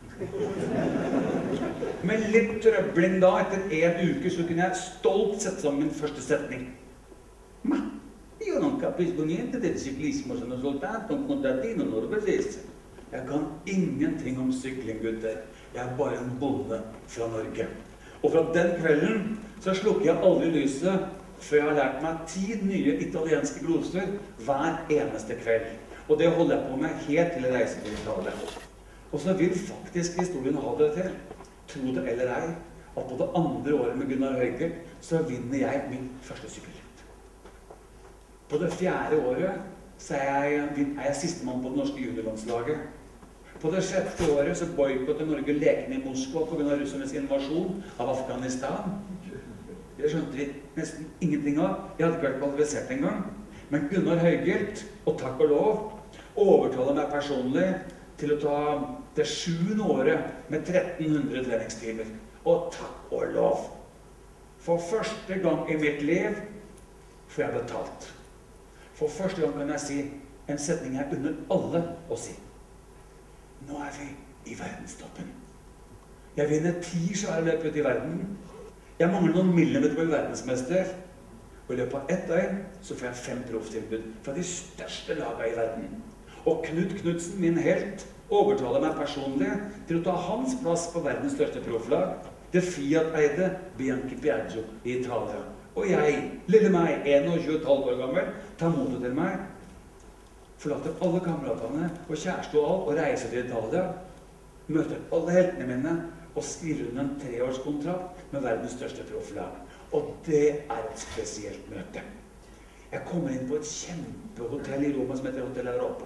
Speaker 1: Med litt trøbling da, etter 1 uke, så kunne jeg stolt sette sammen min første setning. Ma, io non capisco niente del ciclismo, sono soltanto un contadino norvegese. Jeg kan ingenting om sykling, gutter. Jeg bare en bonde fra Norge. Og fra den kvelden så slukker jeg aldri lyset før jeg har lært meg 10 nye italienske gloser hver eneste kveld. Og det holder jeg på med helt til jeg reiser til Italia. Og så vil faktisk historien ha det til, tro det eller ei, at på det andre året med Gunnar Høygaard så vinner jeg min første sykkelritt. På det 4. året så er jeg sistemann på det norske juniorlandslaget. På det 6. året så boykottet Norge lekene i Moskva på grunn av russernes invasjon av Afghanistan. Det skjønte de nesten ingenting av. Jeg hadde ikke vært kvalifisert en gang. Men Gunnar Høygaard, og takk og lov, overtaler meg personlig til å ta det 7. året med 1300 treningstimer. Og takk og lov. For første gang i mitt liv får jeg betalt. For første gang kan jeg si en setning jeg unner alle å si. Nå vi i verdenstoppen. Jeg vinner 10 svære løp ut i verden. Jeg mangler noen millimeter på verdensmester. Og i løpet av 1 døgn så får jeg 5 profftilbud fra de største lagene i verden. Og Knut Knudsen, min helt, overtaler meg personlig til å ta hans plass på verdens største profflag, det Fiat-eide Bianchi Piaggio i Italia. Og jeg, lille meg, 21,5 år gammel, tar motet til meg. forlater alle kameratene og kjæreste og alt, og reiser til Italia, møter alle heltene mine, og skriver under en 3-årskontrakt med verdens største profflag. Og det et spesielt møte. Jeg kommer inn på et kjempehotell i Roma som heter Hotel Europa.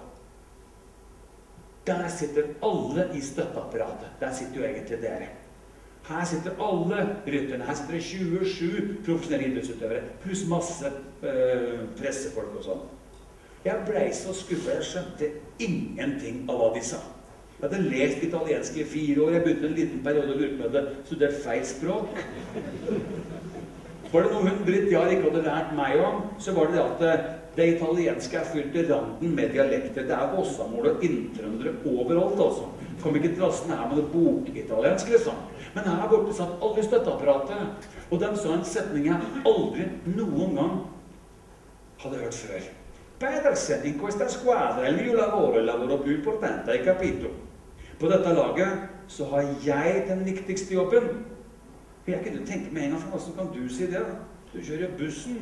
Speaker 1: Der sitter alle i støtteapparatet. Der sitter jo egentlig dere. Her sitter alle rytterne. Her sitter det 27 profesjonelle idrettsutøvere, pluss masse pressefolk og sånn. Jeg ble så skuffet, jeg skjønte ingenting av hva de sa. Jeg hadde lest italiensk i 4 år, jeg begynte en liten periode og lurte på det, studert feil språk. Var det noe hun Britt Jahr ikke hadde lært meg om, så var det at det italienske fylt til randen med dialekter. Det vossamål og inntrøndere overalt, altså. Kom ikke drassen her med det bokitaliensk, liksom. Men her borte satt alle i støtteapparatet, og de sa en setning jeg aldri noen gang hadde hørt før. Pedersen, in questa squadra, il mio lavoro è il lavoro più importante, hai capito? På dette laget så har jeg den viktigste jobben. Jeg kunne tenke meg en gang, for hvordan kan du si det? Du kjører bussen.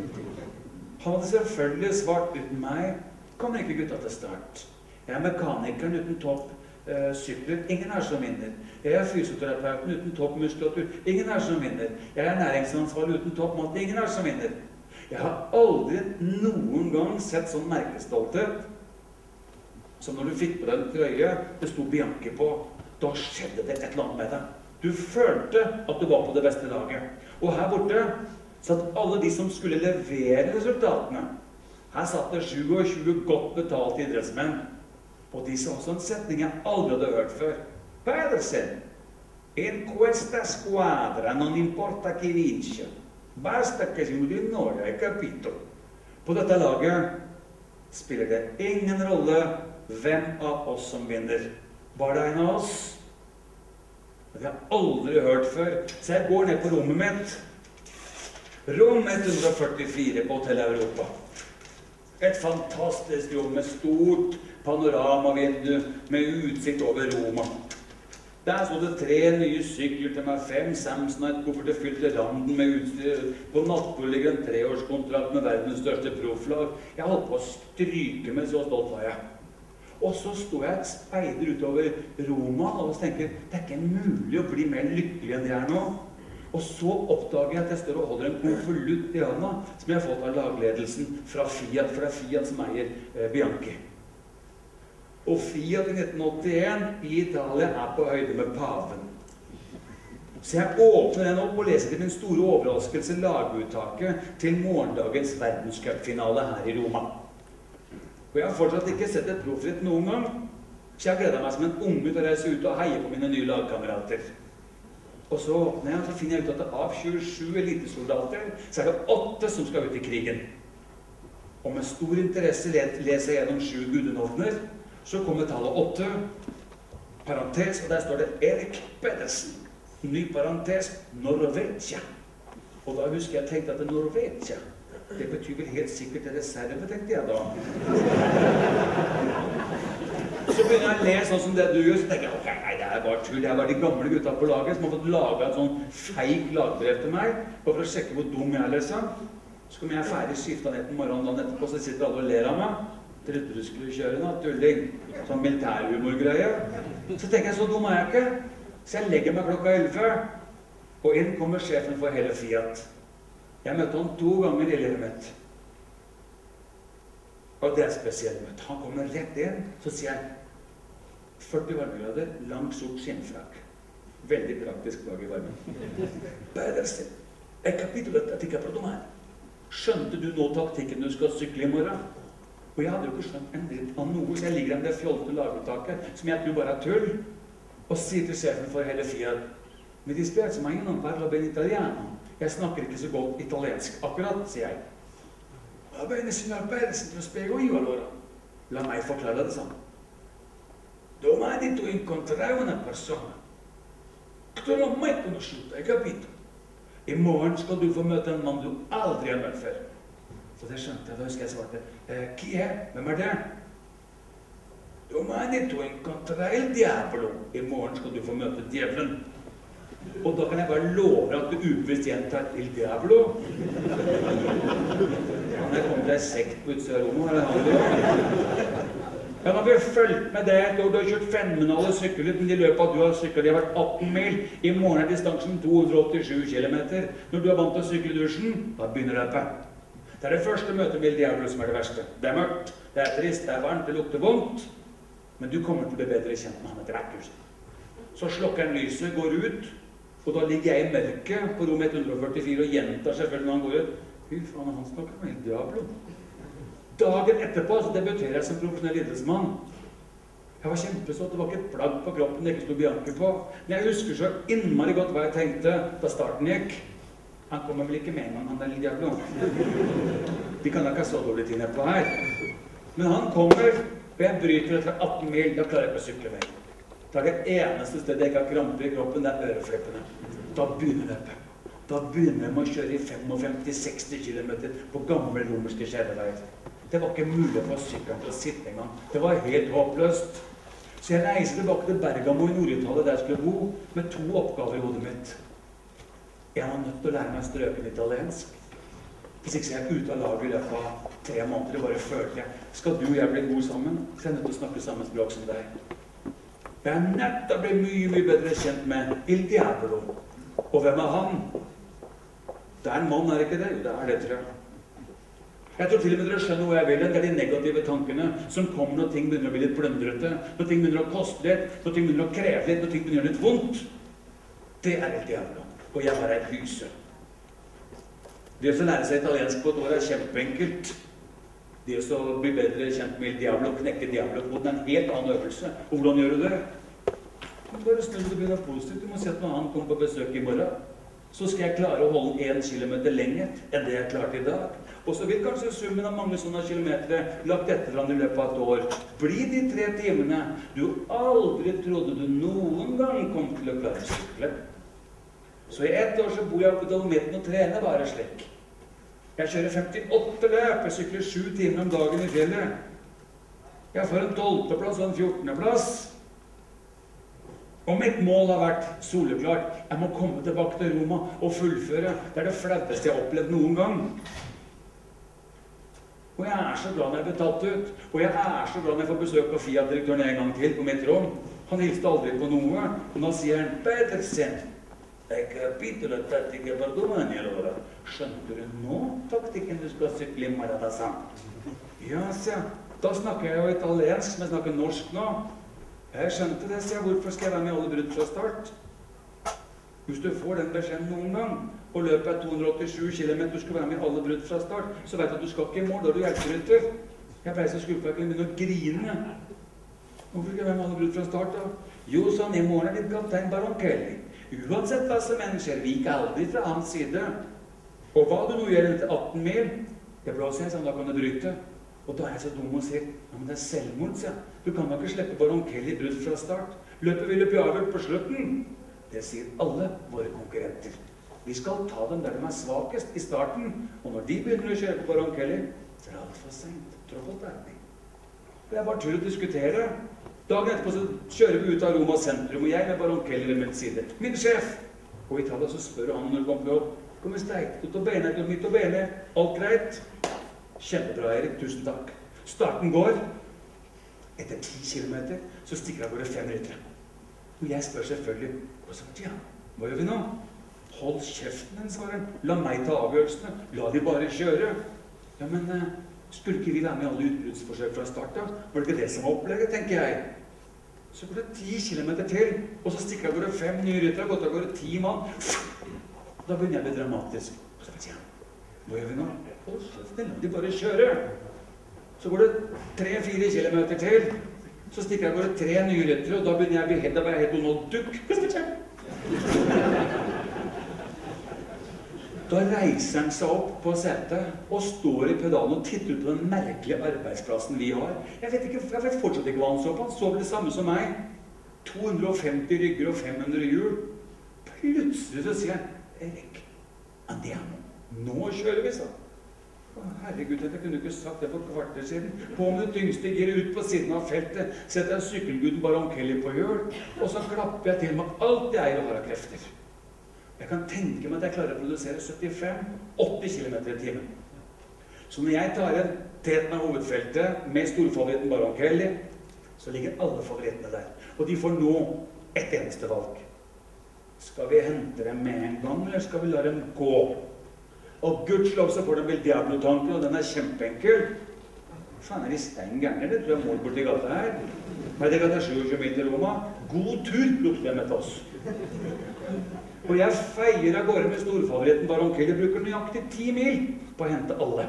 Speaker 1: Han hadde selvfølgelig svart uten meg. Kommer ikke gutta til start. Jeg mekanikeren uten topp sykler. Ingen som vinner. Jeg fysioterapeuten uten topp muskulatur. Ingen som vinner. Jeg næringsansvarlig uten topp mat. Ingen som vinner. Jeg har aldri noen gang sett sånn merkestolthet som når du fikk på deg en trøye, det sto Bianchi på. Da skjedde det et eller annet med deg. Du følte at du var på det beste laget. Og her borte satt alle de som skulle levere resultatene. Her satt det 27 godt betalte idrettsmenn. Og de sa også en setning jeg aldri hadde hørt før. Pedersen, in questa squadra non importa chi vince. Basta che si un'ora, hai capito? På dette laget spiller det ingen rolle hvem av oss som vinner. Var det en av oss? Det har jeg aldri hørt før. Så jeg går ned på rommet mitt. Rom 144 på Hotel Europa. Et fantastisk rom med stort panoramavindu med utsikt over Roma. Der så det 3 nye sykler til meg, 5 Samson og et koffert fylt til randen med utstyr. På nattbordet ligger en 3-årskontrakt med verdens største profflag. Jeg holdt på å stryke med, så stolt var jeg. Og så sto jeg et speider utover Roma, og så tenker det ikke mulig å bli mer lykkelig enn det her nå. Og så oppdager jeg at jeg står og holder en konvolutt i hånda, som jeg har fått av lagledelsen fra Fiat, for det Fiat som eier Bianchi. Og Fiat i 1981 i Italia på høyde med paven. Så jeg åpner den opp og leser til min store overraskelse laguttaket til morgendagens verdenscupfinale her i Roma. Og jeg har fortsatt ikke sett et proffritt noen gang, så jeg gleder meg som en unge til å reise ut og heie på mine nye lagkamerater. Og så åpner jeg, og så finner jeg ut at av 27 elitesoldater, så det 8 som skal ut i krigen. Og med stor interesse leser jeg gjennom 7 gudenåtner, så kommer tallet 8, parentes, og der står det Erik Pedersen. Ny parentes, Norvegia. Og da husker jeg tenkte at Norvegia, det betyr vel helt sikkert det reserve, tenkte jeg da. Så begynner jeg å le sånn som det du gjør, så tenker jeg, ok, nei, det bare tull. Det var de gamle gutta på laget som har fått laget en sånn feig lagbrev til meg, bare for å sjekke hvor dum jeg liksom. Så kommer jeg ferdig skiftet ned på morgenen dagen etterpå, så sitter alle og ler av meg. Trodde du skulle kjøre noe, tulling. Sånn militærhumorgreie. Så tenker jeg, så dum er jeg ikke. Så jeg legger meg klokka 11, og inn kommer sjefen for hele Fiat. Jeg møtte han 2 ganger i livet mitt. Og det spesielt møte. Han kommer rett inn, så sier jeg 40 varmegrader, lang sort skinnfrakk. Veldig praktisk dag i varmen. Pedersen, jeg kapitulet at ikke på meg. Skjønte du nå taktikken du skal sykle i morgen? Og jeg hadde jo ikke skjønt en dritt av noe, så jeg ligger dem det fjolte laguttaket, som jeg tror bare tull, og sier til sjefen for hele Fiat, «Mi dispiace, ma io non parlo bene italiano. Jeg snakker ikke så godt italiensk, akkurat», sier jeg. «Va bene, signor Pedersen, lo spiego io allora». La meg forklare det sånn. «Domani tu incontrerai una persona che tu non mai conosciuta, hai capito? I morgen skal du få møte en mann du aldri har møtt før». Så det skjønte jeg, da husker jeg svarte, «Chi è? Hvem er det?» «Domani tu incontrerai il diavolo». I morgen skal du få møte djevelen. Og da kan jeg bare love at du ubevisst gjentar «il diavolo». Han er kommet til en sekt på utsida av rommet, eller han? Ja, når vi har fulgt med deg et år, du har kjørt fenomenale sykkelritt, i løpet av du har syklet, det har vært 18 mil, i morgen er distansen 287 kilometer. Når du er vant til å sykle i dusjen, da begynner løpet. Det er det første møtet med Diablo som er det verste. Det er mørkt, det er trist, det er varmt, det lukter vondt. Men du kommer til å bli bedre kjent med han etter hvert. Så slokker han lyset, går ut, og da ligger jeg i mørket på rom 144 og gjentar selvfølgelig når han går ut. Fy faen, han snakker med Diablo. Dagen etterpå så debuterer jeg som profesjonell idrettsmann. Jeg var kjempesått, det var ikke et plagg på kroppen det ikke stod Bianchi på. Men jeg husker så innmari godt hva jeg tenkte da starten gikk. Han kommer vel ikke med en gang, han er Diablo. De kan da ikke ha så dårlig tid nedpå her. Men han kommer, og jeg bryter etter 18 mil, da klarer jeg ikke å sykle mer. Da er det eneste stedet jeg ikke har kramper i kroppen, det er ørefleppene. Da begynner løpet. Da begynner jeg med å kjøre i 55-60 kilometer på gamle romerske kjæreveier. Det var ikke mulig for sykkelen til å sitte en gang. Det var helt håpløst. Så jeg reiser tilbake til Bergamo i Nord-Italia der jeg skulle bo, med 2 oppgaver i hodet mitt. Jeg var nødt til å lære meg strøken italiensk. Hvis ikke så er jeg ute av laget i løpet av 3 måneder, og bare følte jeg, skal du og jeg bli gode sammen, så er jeg nødt til å snakke samme språk som deg. Jeg er nødt til å bli mye bedre kjent med Il Diablo. Og hvem er han? Det er en mann, er ikke det? Jo, det er det, tror jeg. Jeg tror til og med dere skjønner hvor jeg vil. Det er de negative tankene som kommer når ting begynner å bli litt plundrete, når ting begynner å koste litt, når ting begynner å kreve litt, når ting begynner å gjøre litt vondt. Det er Il Diablo. Og jeg har et hyse. Det å lære seg italiensk på et år er kjempeenkelt. Det å bli bedre kjent med Il Diablo, knekke Diablo-koden, er en helt annen øvelse. Og hvordan gjør du det? Bare snu det begynner positivt. Du må si at når han kommer på besøk i morgen, så skal jeg klare å holde 1 kilometer lenger enn det jeg klarte i dag. Og så vil kanskje summen av mange sånne kilometer lagt etter hverandre i løpet av et år bli de 3 timene du aldri trodde du noen gang kom til å klare å sykle. Så i 1 år så bor jeg på Dolomiten og trener bare slik. Jeg kjører 58 løp, jeg sykler 7 timer om dagen i fjellet. Jeg får en 12. plass og en 14. plass. Og mitt mål har vært soleklart. Jeg må komme tilbake til Roma og fullføre. Det er det flaueste jeg har opplevd noen gang. Og jeg er så glad når jeg blir tatt ut. Og jeg er så glad når jeg får besøk av Fiat-direktøren en gang til på mitt rom. Han hilste aldri på noe. Og da sier han, Petersen, jeg capito la tattica per domani allora. Skjønte du nå taktikken du skal sykle i Maradassan? Ja, sier jeg. Da snakker jeg jo italiensk, som jeg snakker norsk nå. Jeg skjønte det, sier jeg. Hvorfor skal jeg være med i alle brudd fra start? Hvis du får den beskjeden noen gang, og løpet er 287 km, du skal være med i alle brudd fra start, så vet du at du skal ikke i mål, da er du hjelperytter. Jeg ble så skuffet, jeg kunne begynne å grine. Hvorfor skal jeg være med i alle brudd fra start, da? Jo, sånn, i morgen er ditt kaptein Baroncelli. Uansett hva som mennesker, vi gikk aldri fra hans side. Og hva du nå gjør til 18 mil, det blåser jeg, sånn, da kan du bryte. Og da er jeg så dum og sier, ja, men det er selvmord, sier jeg. Du kan da ikke slippe Baroncelli brudd fra start. Løpet vil løpe avgjort på slutten. Det sier alle våre konkurrenter. Vi skal ta dem der de er svakest i starten, og når de begynner å kjøre på Baroncelli, så er det alt for sent. Trått er det. Det er bare tull å diskutere. Dagen etterpå så kjører vi ut av Roma sentrum, og jeg med Baroncelli ved min side. Min sjef! Og i Italia så spør han når du kommer på jobb, kommer steik, tutto bene, tutto bene, alt greit? Kjempebra, Erik. Tusen takk. Starten går. Etter 10 kilometer så stikker jeg bare 5 minutter. Og jeg spør selvfølgelig, og så sier han, hva gjør vi nå? Hold kjeften, den svarer. La meg ta avgjørelsene. La de bare kjøre. Ja, men skulle ikke vi være med i alle utbruddsforsøk fra start da? Var det ikke det som var opplegget, tenker jeg. Så går det 10 kilometer til, og så stikker jeg bare 5 nye rytter, og da går det 10 mann. Da begynner jeg å bli dramatisk. Og så sier han, hva gjør vi nå? Hold kjeften, la de bare kjøre. Så går det 3-4 kilometer til, så stikker jeg bare 3 nye rytter, og da begynner jeg å bli helt Donald Duck. Hva skal vi kjøre? Da reiser han seg opp på setet og står i pedalen og titter ut på den merkelige arbeidsplassen vi har. Jeg vet fortsatt ikke hva han så på. Han så vel det samme som meg. 250 rygger og 500 hjul. Plutselig så sier han, Erik, andiamo. Nå kjører vi, sa. Herregud, jeg kunne ikke sagt det for kvarter siden. På med det tyngste giret ut på siden av feltet, setter jeg sykkelguden Baroncelli på hjul, og så klapper jeg til med alt jeg eier og har av krefter. Jeg kan tenke meg at jeg klarer å produsere 75-80 km i timen. Så når jeg tar en teten av hovedfeltet med storfavoritten Baron Kelly, så ligger alle favorittene der. Og de får nå et eneste valg. Skal vi hente dem med en gang, eller skal vi la dem gå? Og gudslov så får de vel Diablo-tanken, og den er kjempeenkel. Faen, er de steingærne, det tror jeg mål borti gata her. Her det gata 27 mil til Roma. God tur, ropte de etter oss. Og jeg feier av gårde med storfavoritten Baron Kelly, bruker nøyaktig 10 mil på å hente alle.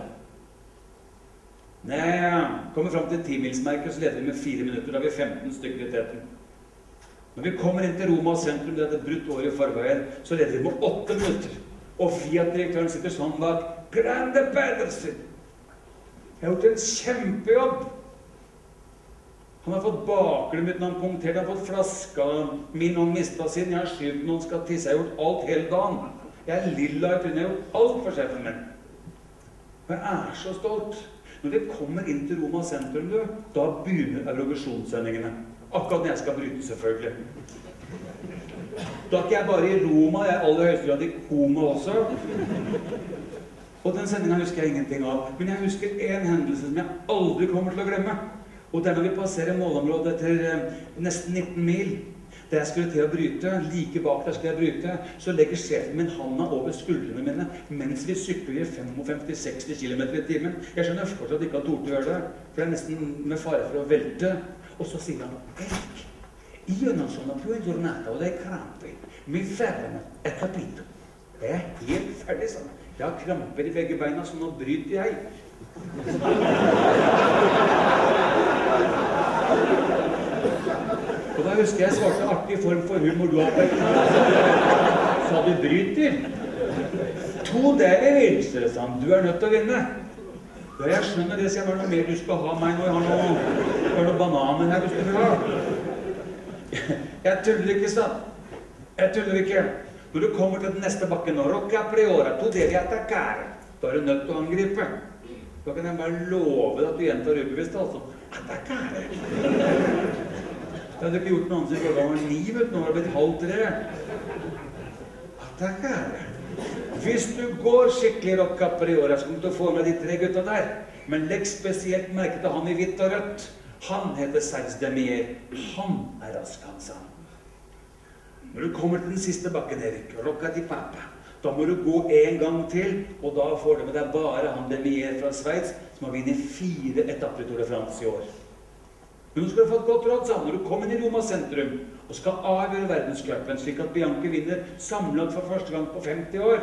Speaker 1: Nei, kommer frem til 10-milsmerket, så leder vi med 4 minutter, da har vi 15 stykker i teten. Når vi kommer inn til Roma sentrum, det hadde brutt år i forveien, så leder vi med 8 minutter. Og Fiat-direktøren sitter sånn bak, Grande Pedersen! Jeg har gjort en kjempejobb! Han har fått baklen uten han punktert, han har fått flaska min og mistet sin, jeg har skyld noen skal tisse, jeg har gjort alt hele dagen. Jeg er lilla i trynet, jeg har gjort alt for sjefen min. Og jeg er så stolt. Når vi kommer inn til Roma sentrum, da begynner Eurovisjonssendingene. Akkurat når jeg skal bryte, selvfølgelig. Da er ikke jeg bare i Roma, jeg er aller høyeste grad i Koma også. Og den sendingen husker jeg ingenting av. Men jeg husker en hendelse som jeg aldri kommer til å glemme. Og det er når vi passerer målområdet etter nesten 19 mil. Da jeg skulle til å bryte, like bak der skulle jeg bryte, så legger sjefen min handa over skuldrene mine mens vi sykler i 55-60 km i timen. Jeg skjønner fortsatt ikke at Torte gjør det, for det er nesten med fare for å velte. Og så sier han, Erik, io non sono più in giornata, og det kramper. Mi fermo, è capito. Jeg er helt ferdig, sånn. Jeg har kramper i begge beina, så nå bryter jeg. Og da husker jeg svarte artig form for humor du har sa du bryter. 2 deler vilse, sa han. Du er nødt til å vinne. Ja, jeg skjønner det, så jeg var noe mer du skal ha meg nå. Jeg har noe bananer her hvis du vil ha. Jeg tuller ikke, sa han. Jeg tuller ikke. Når du kommer til den neste bakken nå, Rocca Priora, 2 deler attaccare. Da er du nødt til å angripe. Da kan jeg bare love deg at du gjentar ubevisst, altså. Attaccare. Jeg hadde ikke gjort noe annet siden klokka var 9, vet du, nå har det blitt 2:30. Attaccare. Hvis du går skikkelig Rocca Priora, så kommer du til å få med de 3 gutta der. Men legg spesielt merke til han i hvitt og rødt. Han heter Serge Demier. Han er rask, han sa. Når du kommer til den siste bakken, Erik, Rocca di Papa, da må du gå en gang til, og da får du med deg bare han Demier fra Sveits, som har vunnet 4 etapper i Tour de France i år. Men nå skal du få et godt råd, sa han, når du kommer inn i Roma sentrum, og skal avgjøre verdenscupen, slik at Bianchi vinner samlet for første gang på 50 år.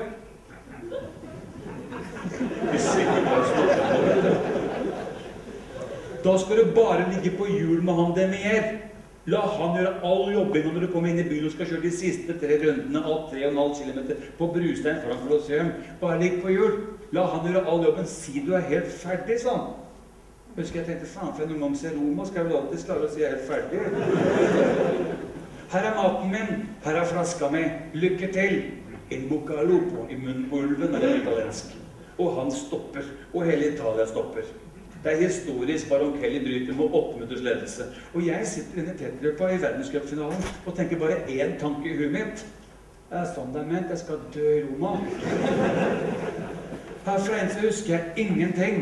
Speaker 1: Da skal du bare ligge på hjul med han Demier. La han gjøre all jobbing når du kommer inn i byen og skal kjøre de siste 3 rundene av 3,5 kilometer på Brustein foran Colosseum. Bare ligg på hjul. La han gjøre all jobben. Si du er helt ferdig, sa han. Husker jeg tenkte, faen, for jeg noen gang ser Roma, skal jeg vel alltid klare å si jeg er helt ferdig. Her er maten min, her er flaska mi, lykke til. In bocca al lupo, i munnen på ulven, er det italiensk. Og han stopper, og hele Italia stopper. Det er historisk, Baron Kelly bryter med 8 minutters ledelse. Og jeg sitter inne i tettløpet i verdenscupfinalen og tenker bare én tanke i huet mitt. Det er sånn det er ment, jeg skal dø i Roma. Herfra en så husker jeg ingenting.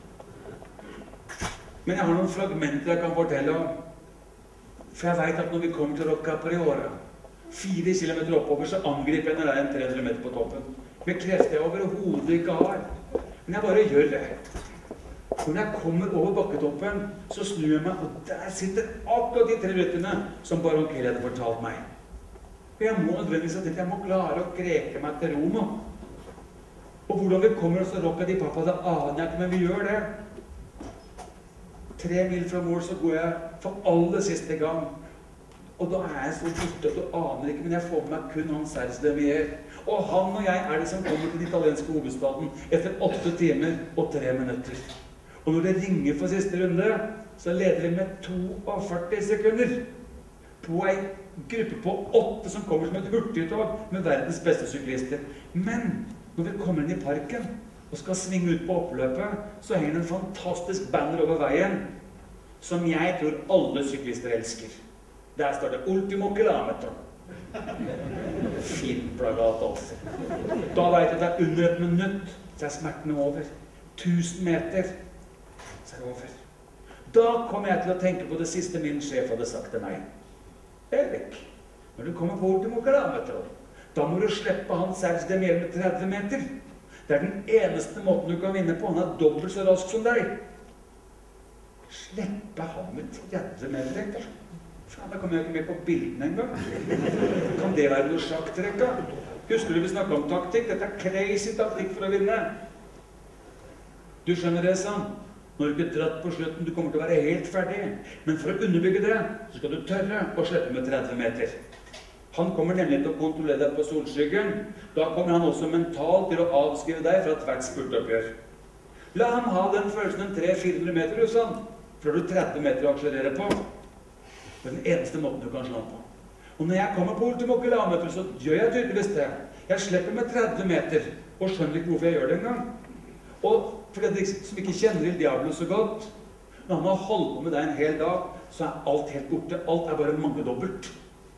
Speaker 1: Men jeg har noen fragmenter jeg kan fortelle om. For jeg vet at når vi kommer til Rocca Priora, 4 kilometer oppover, så angriper jeg når det er en 300 meter på toppen. Med krefter jeg overhodet ikke har. Men jeg bare gjør det. Og når jeg kommer over bakketoppen, så snur jeg meg, og der sitter akkurat de 3 rytterne som Baron Kelly hadde fortalt meg. Og jeg må nødvendigvis at jeg må klare å kreke meg til Roma. Og hvordan vi kommer oss til Rocca di Papa, det aner jeg ikke, men vi gjør det. 3 mil fra mål så går jeg for aller siste gang. Og da er jeg så borte at du aner ikke, men jeg får med meg kun han Serge Demier. Og han og jeg er det som kommer til den italienske hovedstaden etter 8 timer og 3 minutter. Og når det ringer for siste runde, så leder vi med 42 sekunder på en gruppe på 8 som kommer som et hurtigtog med verdens beste syklister. Men når vi kommer inn i parken og skal svinge ut på oppløpet, så henger det en fantastisk banner over veien som jeg tror alle syklister elsker. Der står det Ultimo Kilometer. Fint plagat altså. Da vet jeg at det er under 1 minutt, så er smertene over. 1000 meter, så det over. Da kom jeg til å tenke på det siste min sjef hadde sagt til meg. Erik, når du kommer på ultimokilometer, da må du slippe han Serge Demier med 30 meter. Det den eneste måten du kan vinne på. Han dobbelt så rask som deg. Slippe han med 30 meter, Hector. Da kommer jeg ikke med på bildene en gang. Kan det være noe sjakktrekk? Husker du vi snakket om taktikk? Dette crazy taktikk for å vinne. Du skjønner det, Sam. Når du ikke dratt på slutten, du kommer til å være helt ferdig. Men for å underbygge det, så skal du tørre å slippe med 30 meter. Han kommer nemlig til å kontrollere deg på solskyggen. Da kommer han også mentalt til å avskrive deg fra hvert spurtoppgjør. La han ha den følelsen 300-400 meter hos han, for du 30 meter å akselerere på. Det den eneste måten du kan slå han på. Og når jeg kommer på ultimokilometer, så gjør jeg tydeligvis det. Jeg slipper med 30 meter, og skjønner ikke hvorfor jeg gjør det engang. Og for de som ikke kjenner Il Diablo så godt, når han har holdt på med deg en hel dag, så alt helt borte. Alt bare mangedobbelt.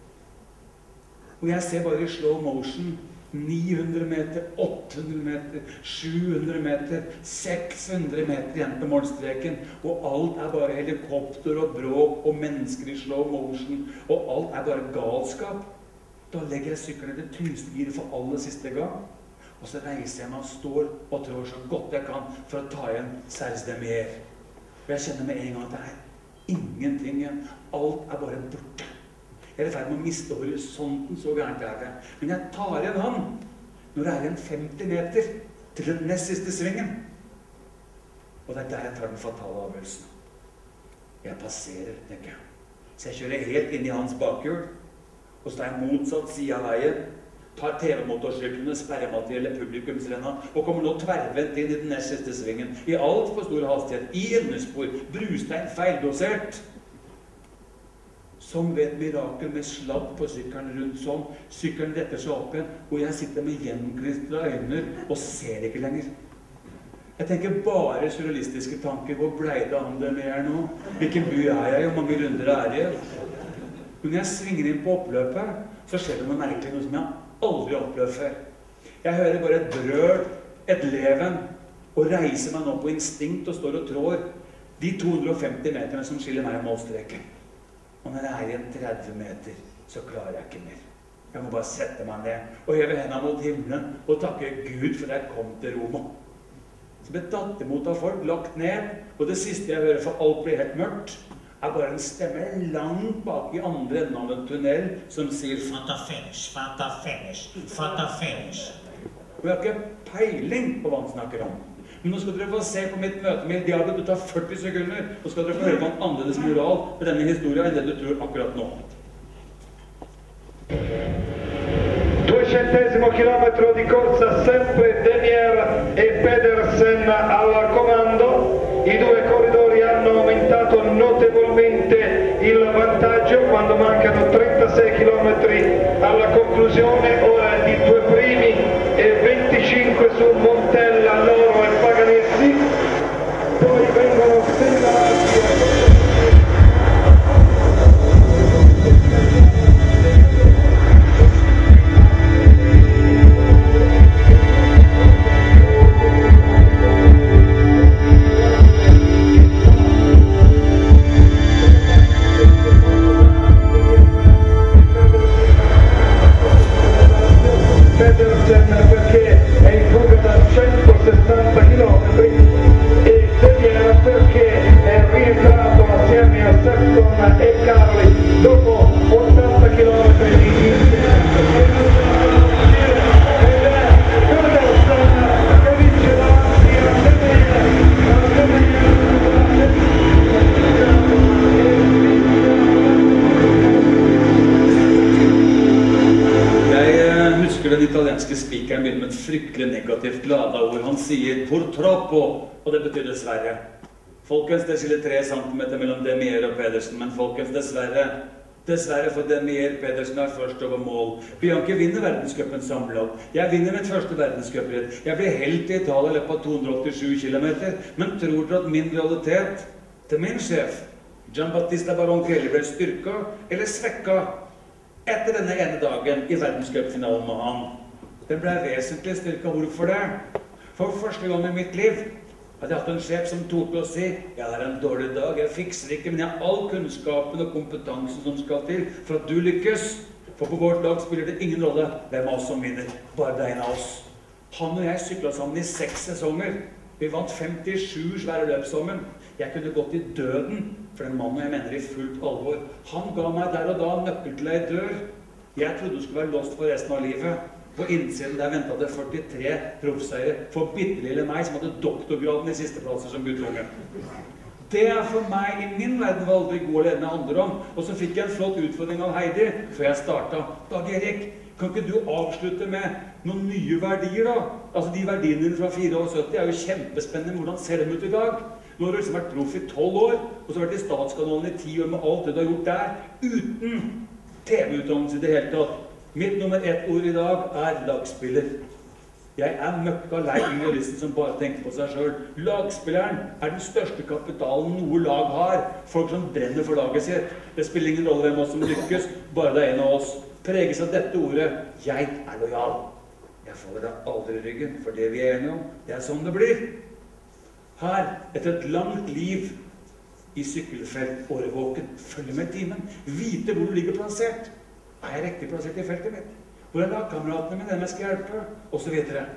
Speaker 1: Og jeg ser bare i slow motion 900 meter, 800 meter, 700 meter, 600 meter igjen til målstreken. Og alt bare helikopter og bråk og mennesker i slow motion. Og alt bare galskap. Da legger jeg sykkelen til 1000 gir for aller siste gang. Og så reiser jeg meg og står og trår så godt jeg kan for å ta igjen Serge Demier. Og jeg kjenner med en gang at det ingenting igjen. Alt bare borte. Jeg i ferd med å miste horisonten, så gærent det. Men jeg tar igjen han når det igjen 50 meter til den nest siste svingen. Og det der jeg tar den fatale avgjørelsen. Jeg passerer, tenker jeg. Så jeg kjører helt inn i hans bakhjul, og så tar jeg motsatt side av veien, tar TV-motorsyklene, sperremateriellet, publikumsrenna, og kommer nå tverrvendt inn i den nest siste svingen. I alt for stor hastighet, i innespor, brustein, feildosert. Som ved et mirakel med sladd på sykkelen rundt sånn. Sykkelen retter seg opp igjen, og jeg sitter med gjenklistret øyne og ser ikke lenger. Jeg tenker bare surrealistiske tanker. Hvor ble det av det mer nå? Hvilken by jeg, og mange runder jeg? Men når jeg svinger inn på oppløpet, så skjer det noe merkelig, noe som jeg aldri har opplevd før. Jeg hører bare et brøl, et leven, og reiser meg nå på instinkt og står og trår de 250 meterne som skiller meg og målstreken. Og når jeg igjen 30 meter, så klarer jeg ikke mer. Jeg må bare sette meg ned og heve hendene mot himmelen og takke Gud for jeg kom til Roma. Så ble tatt imot av folk, lagt ned, og det siste jeg hører, for alt blir helt mørkt, bare en stemme langt bak i andre enden av en tunnel som sier Fanta finish, Fanta finish, Fanta finish. Og jeg har ikke peiling på hva han snakker om. Men nå skal dere få se på mitt møte med Il Diablo. Det tar 40 sekunder, og skal dere få høre på en annerledes moral på denne historien enn det du tror akkurat nå.
Speaker 2: 200° chilometro di corsa, sempre Demier e Pedersen al comando. I due corridori hanno aumentato notevolmente il vantaggio quando mancano 36 km alla conclusione. Ora i due primi e 25 su Montella, Loro e Paganesi. Poi vengono segnalati perché è in fuga da 160 km e Demier perché è rientrato assieme a Sefton e Carli dopo 80 km di ed è Pedersen che vince davanti a
Speaker 1: Jeg husker den italienske spikeren begynner med et fryktelig negativt glada ord. Han sier «purtroppo», og det betyr dessverre. Folkens, det skiller 3 centimeter mellom Demier og Pedersen, men folkens, dessverre for Demier, Pedersen er først over mål. Bianchi vinner verdenscupen samlet. Jeg vinner mitt første verdenscupritt. Jeg blir helt i Italia i løpet av 287 kilometer, men tror du at min realitet til min sjef, Giambattista Baroncelli, ble styrket eller svekket etter denne ene dagen i verdenscupfinalen med han? Den ble vesentlig styrket. Hvorfor det? For første gang i mitt liv Hadde jeg hatt en sjef som torde å si jeg har en dårlig dag, jeg fikser ikke, men jeg har all kunnskapen og kompetansen som skal til for at du lykkes. For på vårt lag spiller det ingen rolle hvem av oss som vinner, bare det er en av oss. Han og jeg syklet sammen i 6 sesonger. Vi vant 57 svære løp sammen. Jeg kunne gått i døden for den mannen jeg mener i fullt alvor. Han ga meg der og da nøkkel til ei dør. Jeg trodde du skulle være låst for resten av livet. På innsiden der ventet det 43 proffseiere for bittelille meg som hadde doktorgraden i sisteplasser som guttunge. Det er for meg i min verden hva aldri god eller ene handler om. Og så fikk jeg en flott utfordring av Heidi før jeg startet. Dag Erik, kan ikke du avslutte med noen nye verdier da? Altså de verdiene dine fra 74 er jo kjempespennende. Hvordan ser de ut i dag? Nå har du liksom vært proff i 12 år, og så har du vært i Statskanalen i 10 år med alt det du har gjort der, uten TV-utdannelse i det hele tatt. Mitt nummer 1 ord i dag er lagspiller. Jeg er møkka lei individualisten som bare tenker på seg selv. Lagspilleren er den største kapitalen noe lag har. Folk som brenner for laget sitt. Det spiller ingen rolle hvem av oss som lykkes, bare det er en av oss. Preges av dette ordet, jeg er lojal. Jeg faller deg aldri i ryggen, for det vi er enige om, det er sånn det blir. Her, etter et langt liv i sykkelfelt, årevåken, følge med timen, vite hvor du ligger plassert. Er jeg riktig plassert i feltet mitt? Hvor er lagkameratene mine, dem jeg skal hjelpe? Og så videre.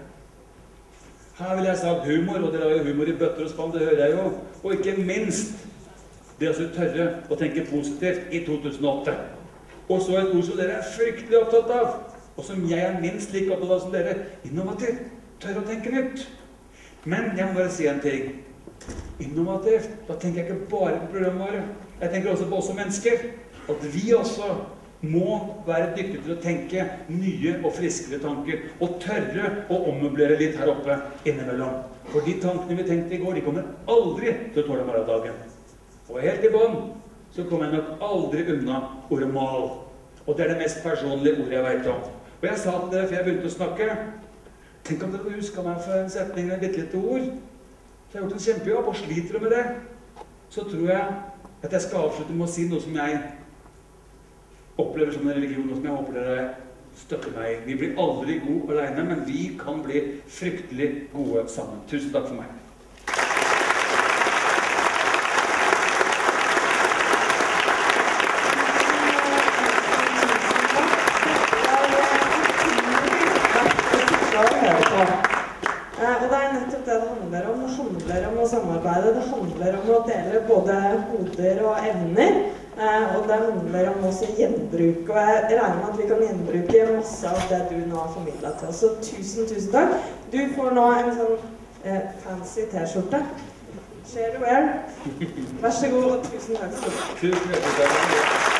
Speaker 1: Her vil jeg sagt humor, og dere har jo humor i bøtter og spann, det hører jeg jo. Og ikke minst, det å tørre å tenke positivt i 2008. Og så et ord som dere er fryktelig opptatt av, og som jeg er minst like opptatt av som dere, innovativt. Tørre å tenke nytt. Men jeg må bare si en ting. Innovativt, da tenker jeg ikke bare på programmet våre. Jeg tenker også på oss som mennesker. At vi også må være dyktige til å tenke nye og friskere tanker, og tørre å ommøblere litt her oppe innimellom. For de tankene vi tenkte i går, de kommer aldri til å tåle morgendagen. Og helt i bånn, så kommer jeg nok aldri unna ordet mal. Og det er det mest personlige ordet jeg vet om. Og jeg sa til dere, før jeg begynte å snakke, tenk om dere husker meg for en setning med litt lite ord. Så jeg har gjort en kjempejobb, og sliter med det. Så tror jeg at jeg skal avslutte med å si noe som jeg opplever som en religion, og som jeg håper dere støtter meg i. Vi blir aldri gode alene, men vi kan bli fryktelig gode sammen. Tusen takk for meg.
Speaker 3: Og det er nettopp det det handler om. Det handler om å samarbeide. Det handler om å dele både hoder og evner. Og det handler om også gjenbruk, og jeg regner med at vi kan gjenbruke masse av det du nå har formidlet til oss. Så tusen takk. Du får nå en sånn fancy t-skjorte. Share the wear. Vær så god, og tusen takk skal du ha.
Speaker 1: Tusen takk.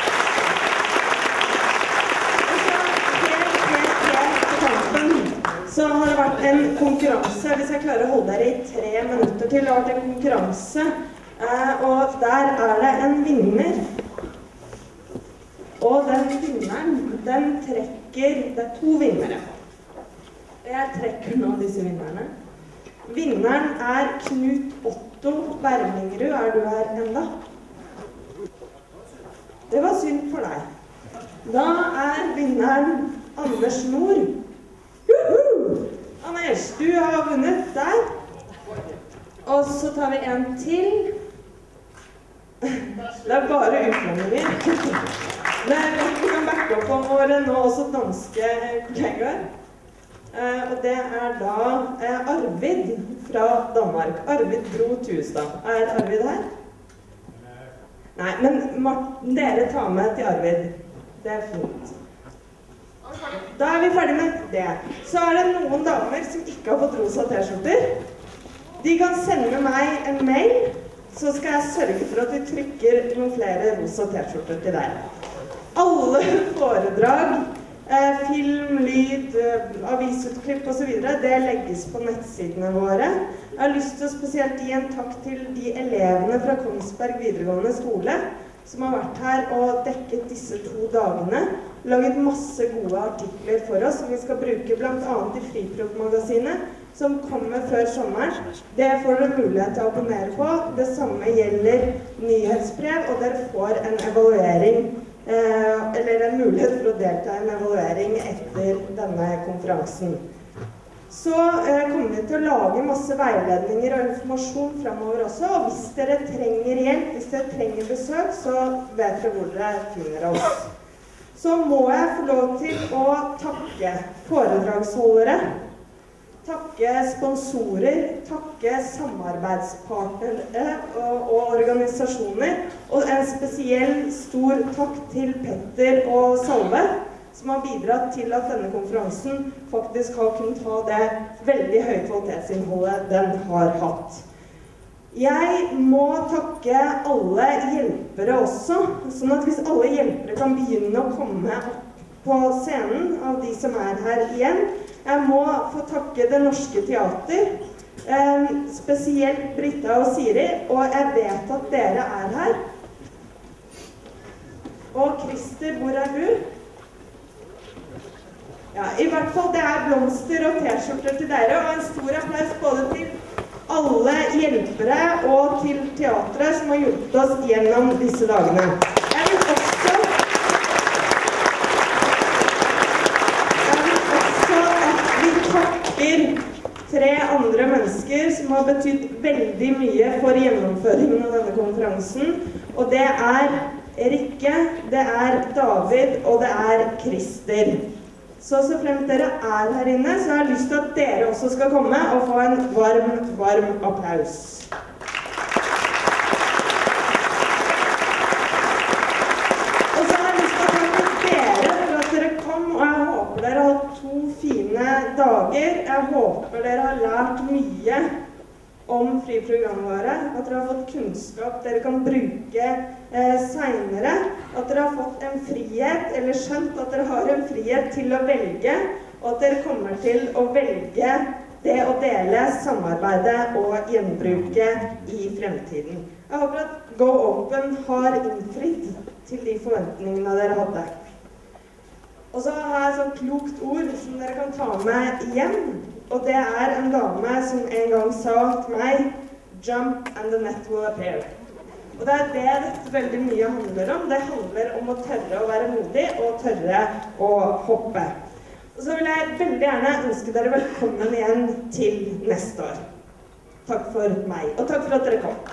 Speaker 3: Så har det vært en konkurranse, hvis jeg klarer å holde dere i 3 minutter til. Det har vært en konkurranse, og der er det en vinner. Og den vinneren, den trekker, det er 2 vinnere. Jeg trekker nå disse vinnerne. Vinneren er Knut Otto Bermingerud. Er du her enda? Det var synd for deg. Da er vinneren Anders Nord. Anders, du har vunnet der. Og så tar vi en til. Det er bare utlendinger. Vi kan backe opp om våre nå også danske kollegaer. Og det er da Arvid fra Danmark. Arvid Bro Tuestad. Er Arvid her? Nei, men dere tar med til Arvid. Det er fint. Da er vi ferdig med det. Så er det noen damer som ikke har fått rosa t-skjorter. De kan sende meg en mail, så skal jeg sørge for at vi trykker noen flere rosa t-skjorter til deg. Alle foredrag, film, lyd, avisutklipp og så videre, det legges på nettsidene våre. Jeg har lyst til å spesielt gi en takk til de elevene fra Kongsberg videregående skole som har vært her og dekket disse 2 dagene, laget masse gode artikler for oss som vi skal bruke blant annet i Friprodd-magasinet, som kommer før sommeren. Det får dere mulighet til å abonnere på. Det samme gjelder nyhetsbrev, og dere får en evaluering, eller en mulighet for å delta i en evaluering etter denne konferansen. så kommer vi til å lage masse veiledninger og informasjon fremover også, og hvis dere trenger hjelp, hvis dere trenger besøk, så vet dere hvor dere finner oss. Så må jeg få lov til å takke foredragsholdere, takke sponsorer, takke samarbeidspartnere og organisasjoner, og en spesiell stor takk til Petter og Salve, som har bidratt til at denne konferansen faktisk har kunnet ha det veldig høye kvalitetsinnholdet den har hatt. Jeg må takke alle hjelpere også, sånn at hvis alle hjelpere kan begynne å komme opp på scenen av de som her igjen. Jeg må få takke Det Norske Teater, spesielt Britta og Siri, og jeg vet at dere her. Og Christer, hvor du? Ja, i hvert fall det blomster og t-skjorter til dere, og en stor applaus både til alle hjelpere og til teatret som har hjulpet oss gjennom disse dagene. Jeg vil også at vi takker 3 andre mennesker som har betydd veldig mye for gjennomføringen av denne konferansen, og det Rikke, det David og det Christer. Så fremt dere her inne, så har jeg lyst til at dere også skal komme og få en varm applaus. Og så har jeg lyst til å takke dere for at dere kom, og jeg håper dere har hatt 2 fine dager. Jeg håper dere har lært mye om friprogrammet våre, at dere har fått kunnskap dere kan bruke senere, at dere har fått en frihet, eller skjønt at dere har en frihet til å velge, og at dere kommer til å velge det å dele, samarbeide og gjenbruke i fremtiden. Jeg håper at Go Open har innfridd til de forventningene dere hadde. Og så har jeg et klokt ord som dere kan ta med hjem, og det en dame som en gang sa til meg, "Jump and the net will appear." Og det det dette veldig mye handler om. Det handler om å tørre å være modig og tørre å hoppe. Og så vil jeg veldig gjerne ønske dere velkommen igjen til neste år. Takk for meg, og takk for at dere kom.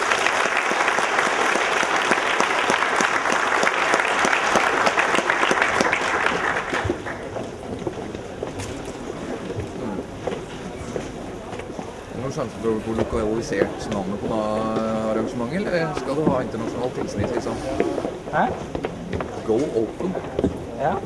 Speaker 4: Sjansen for å få lokalisert navnet på arrangementet, eller skal du ha internasjonalt tilsnitt, liksom?
Speaker 5: Hæ?
Speaker 4: Go Open.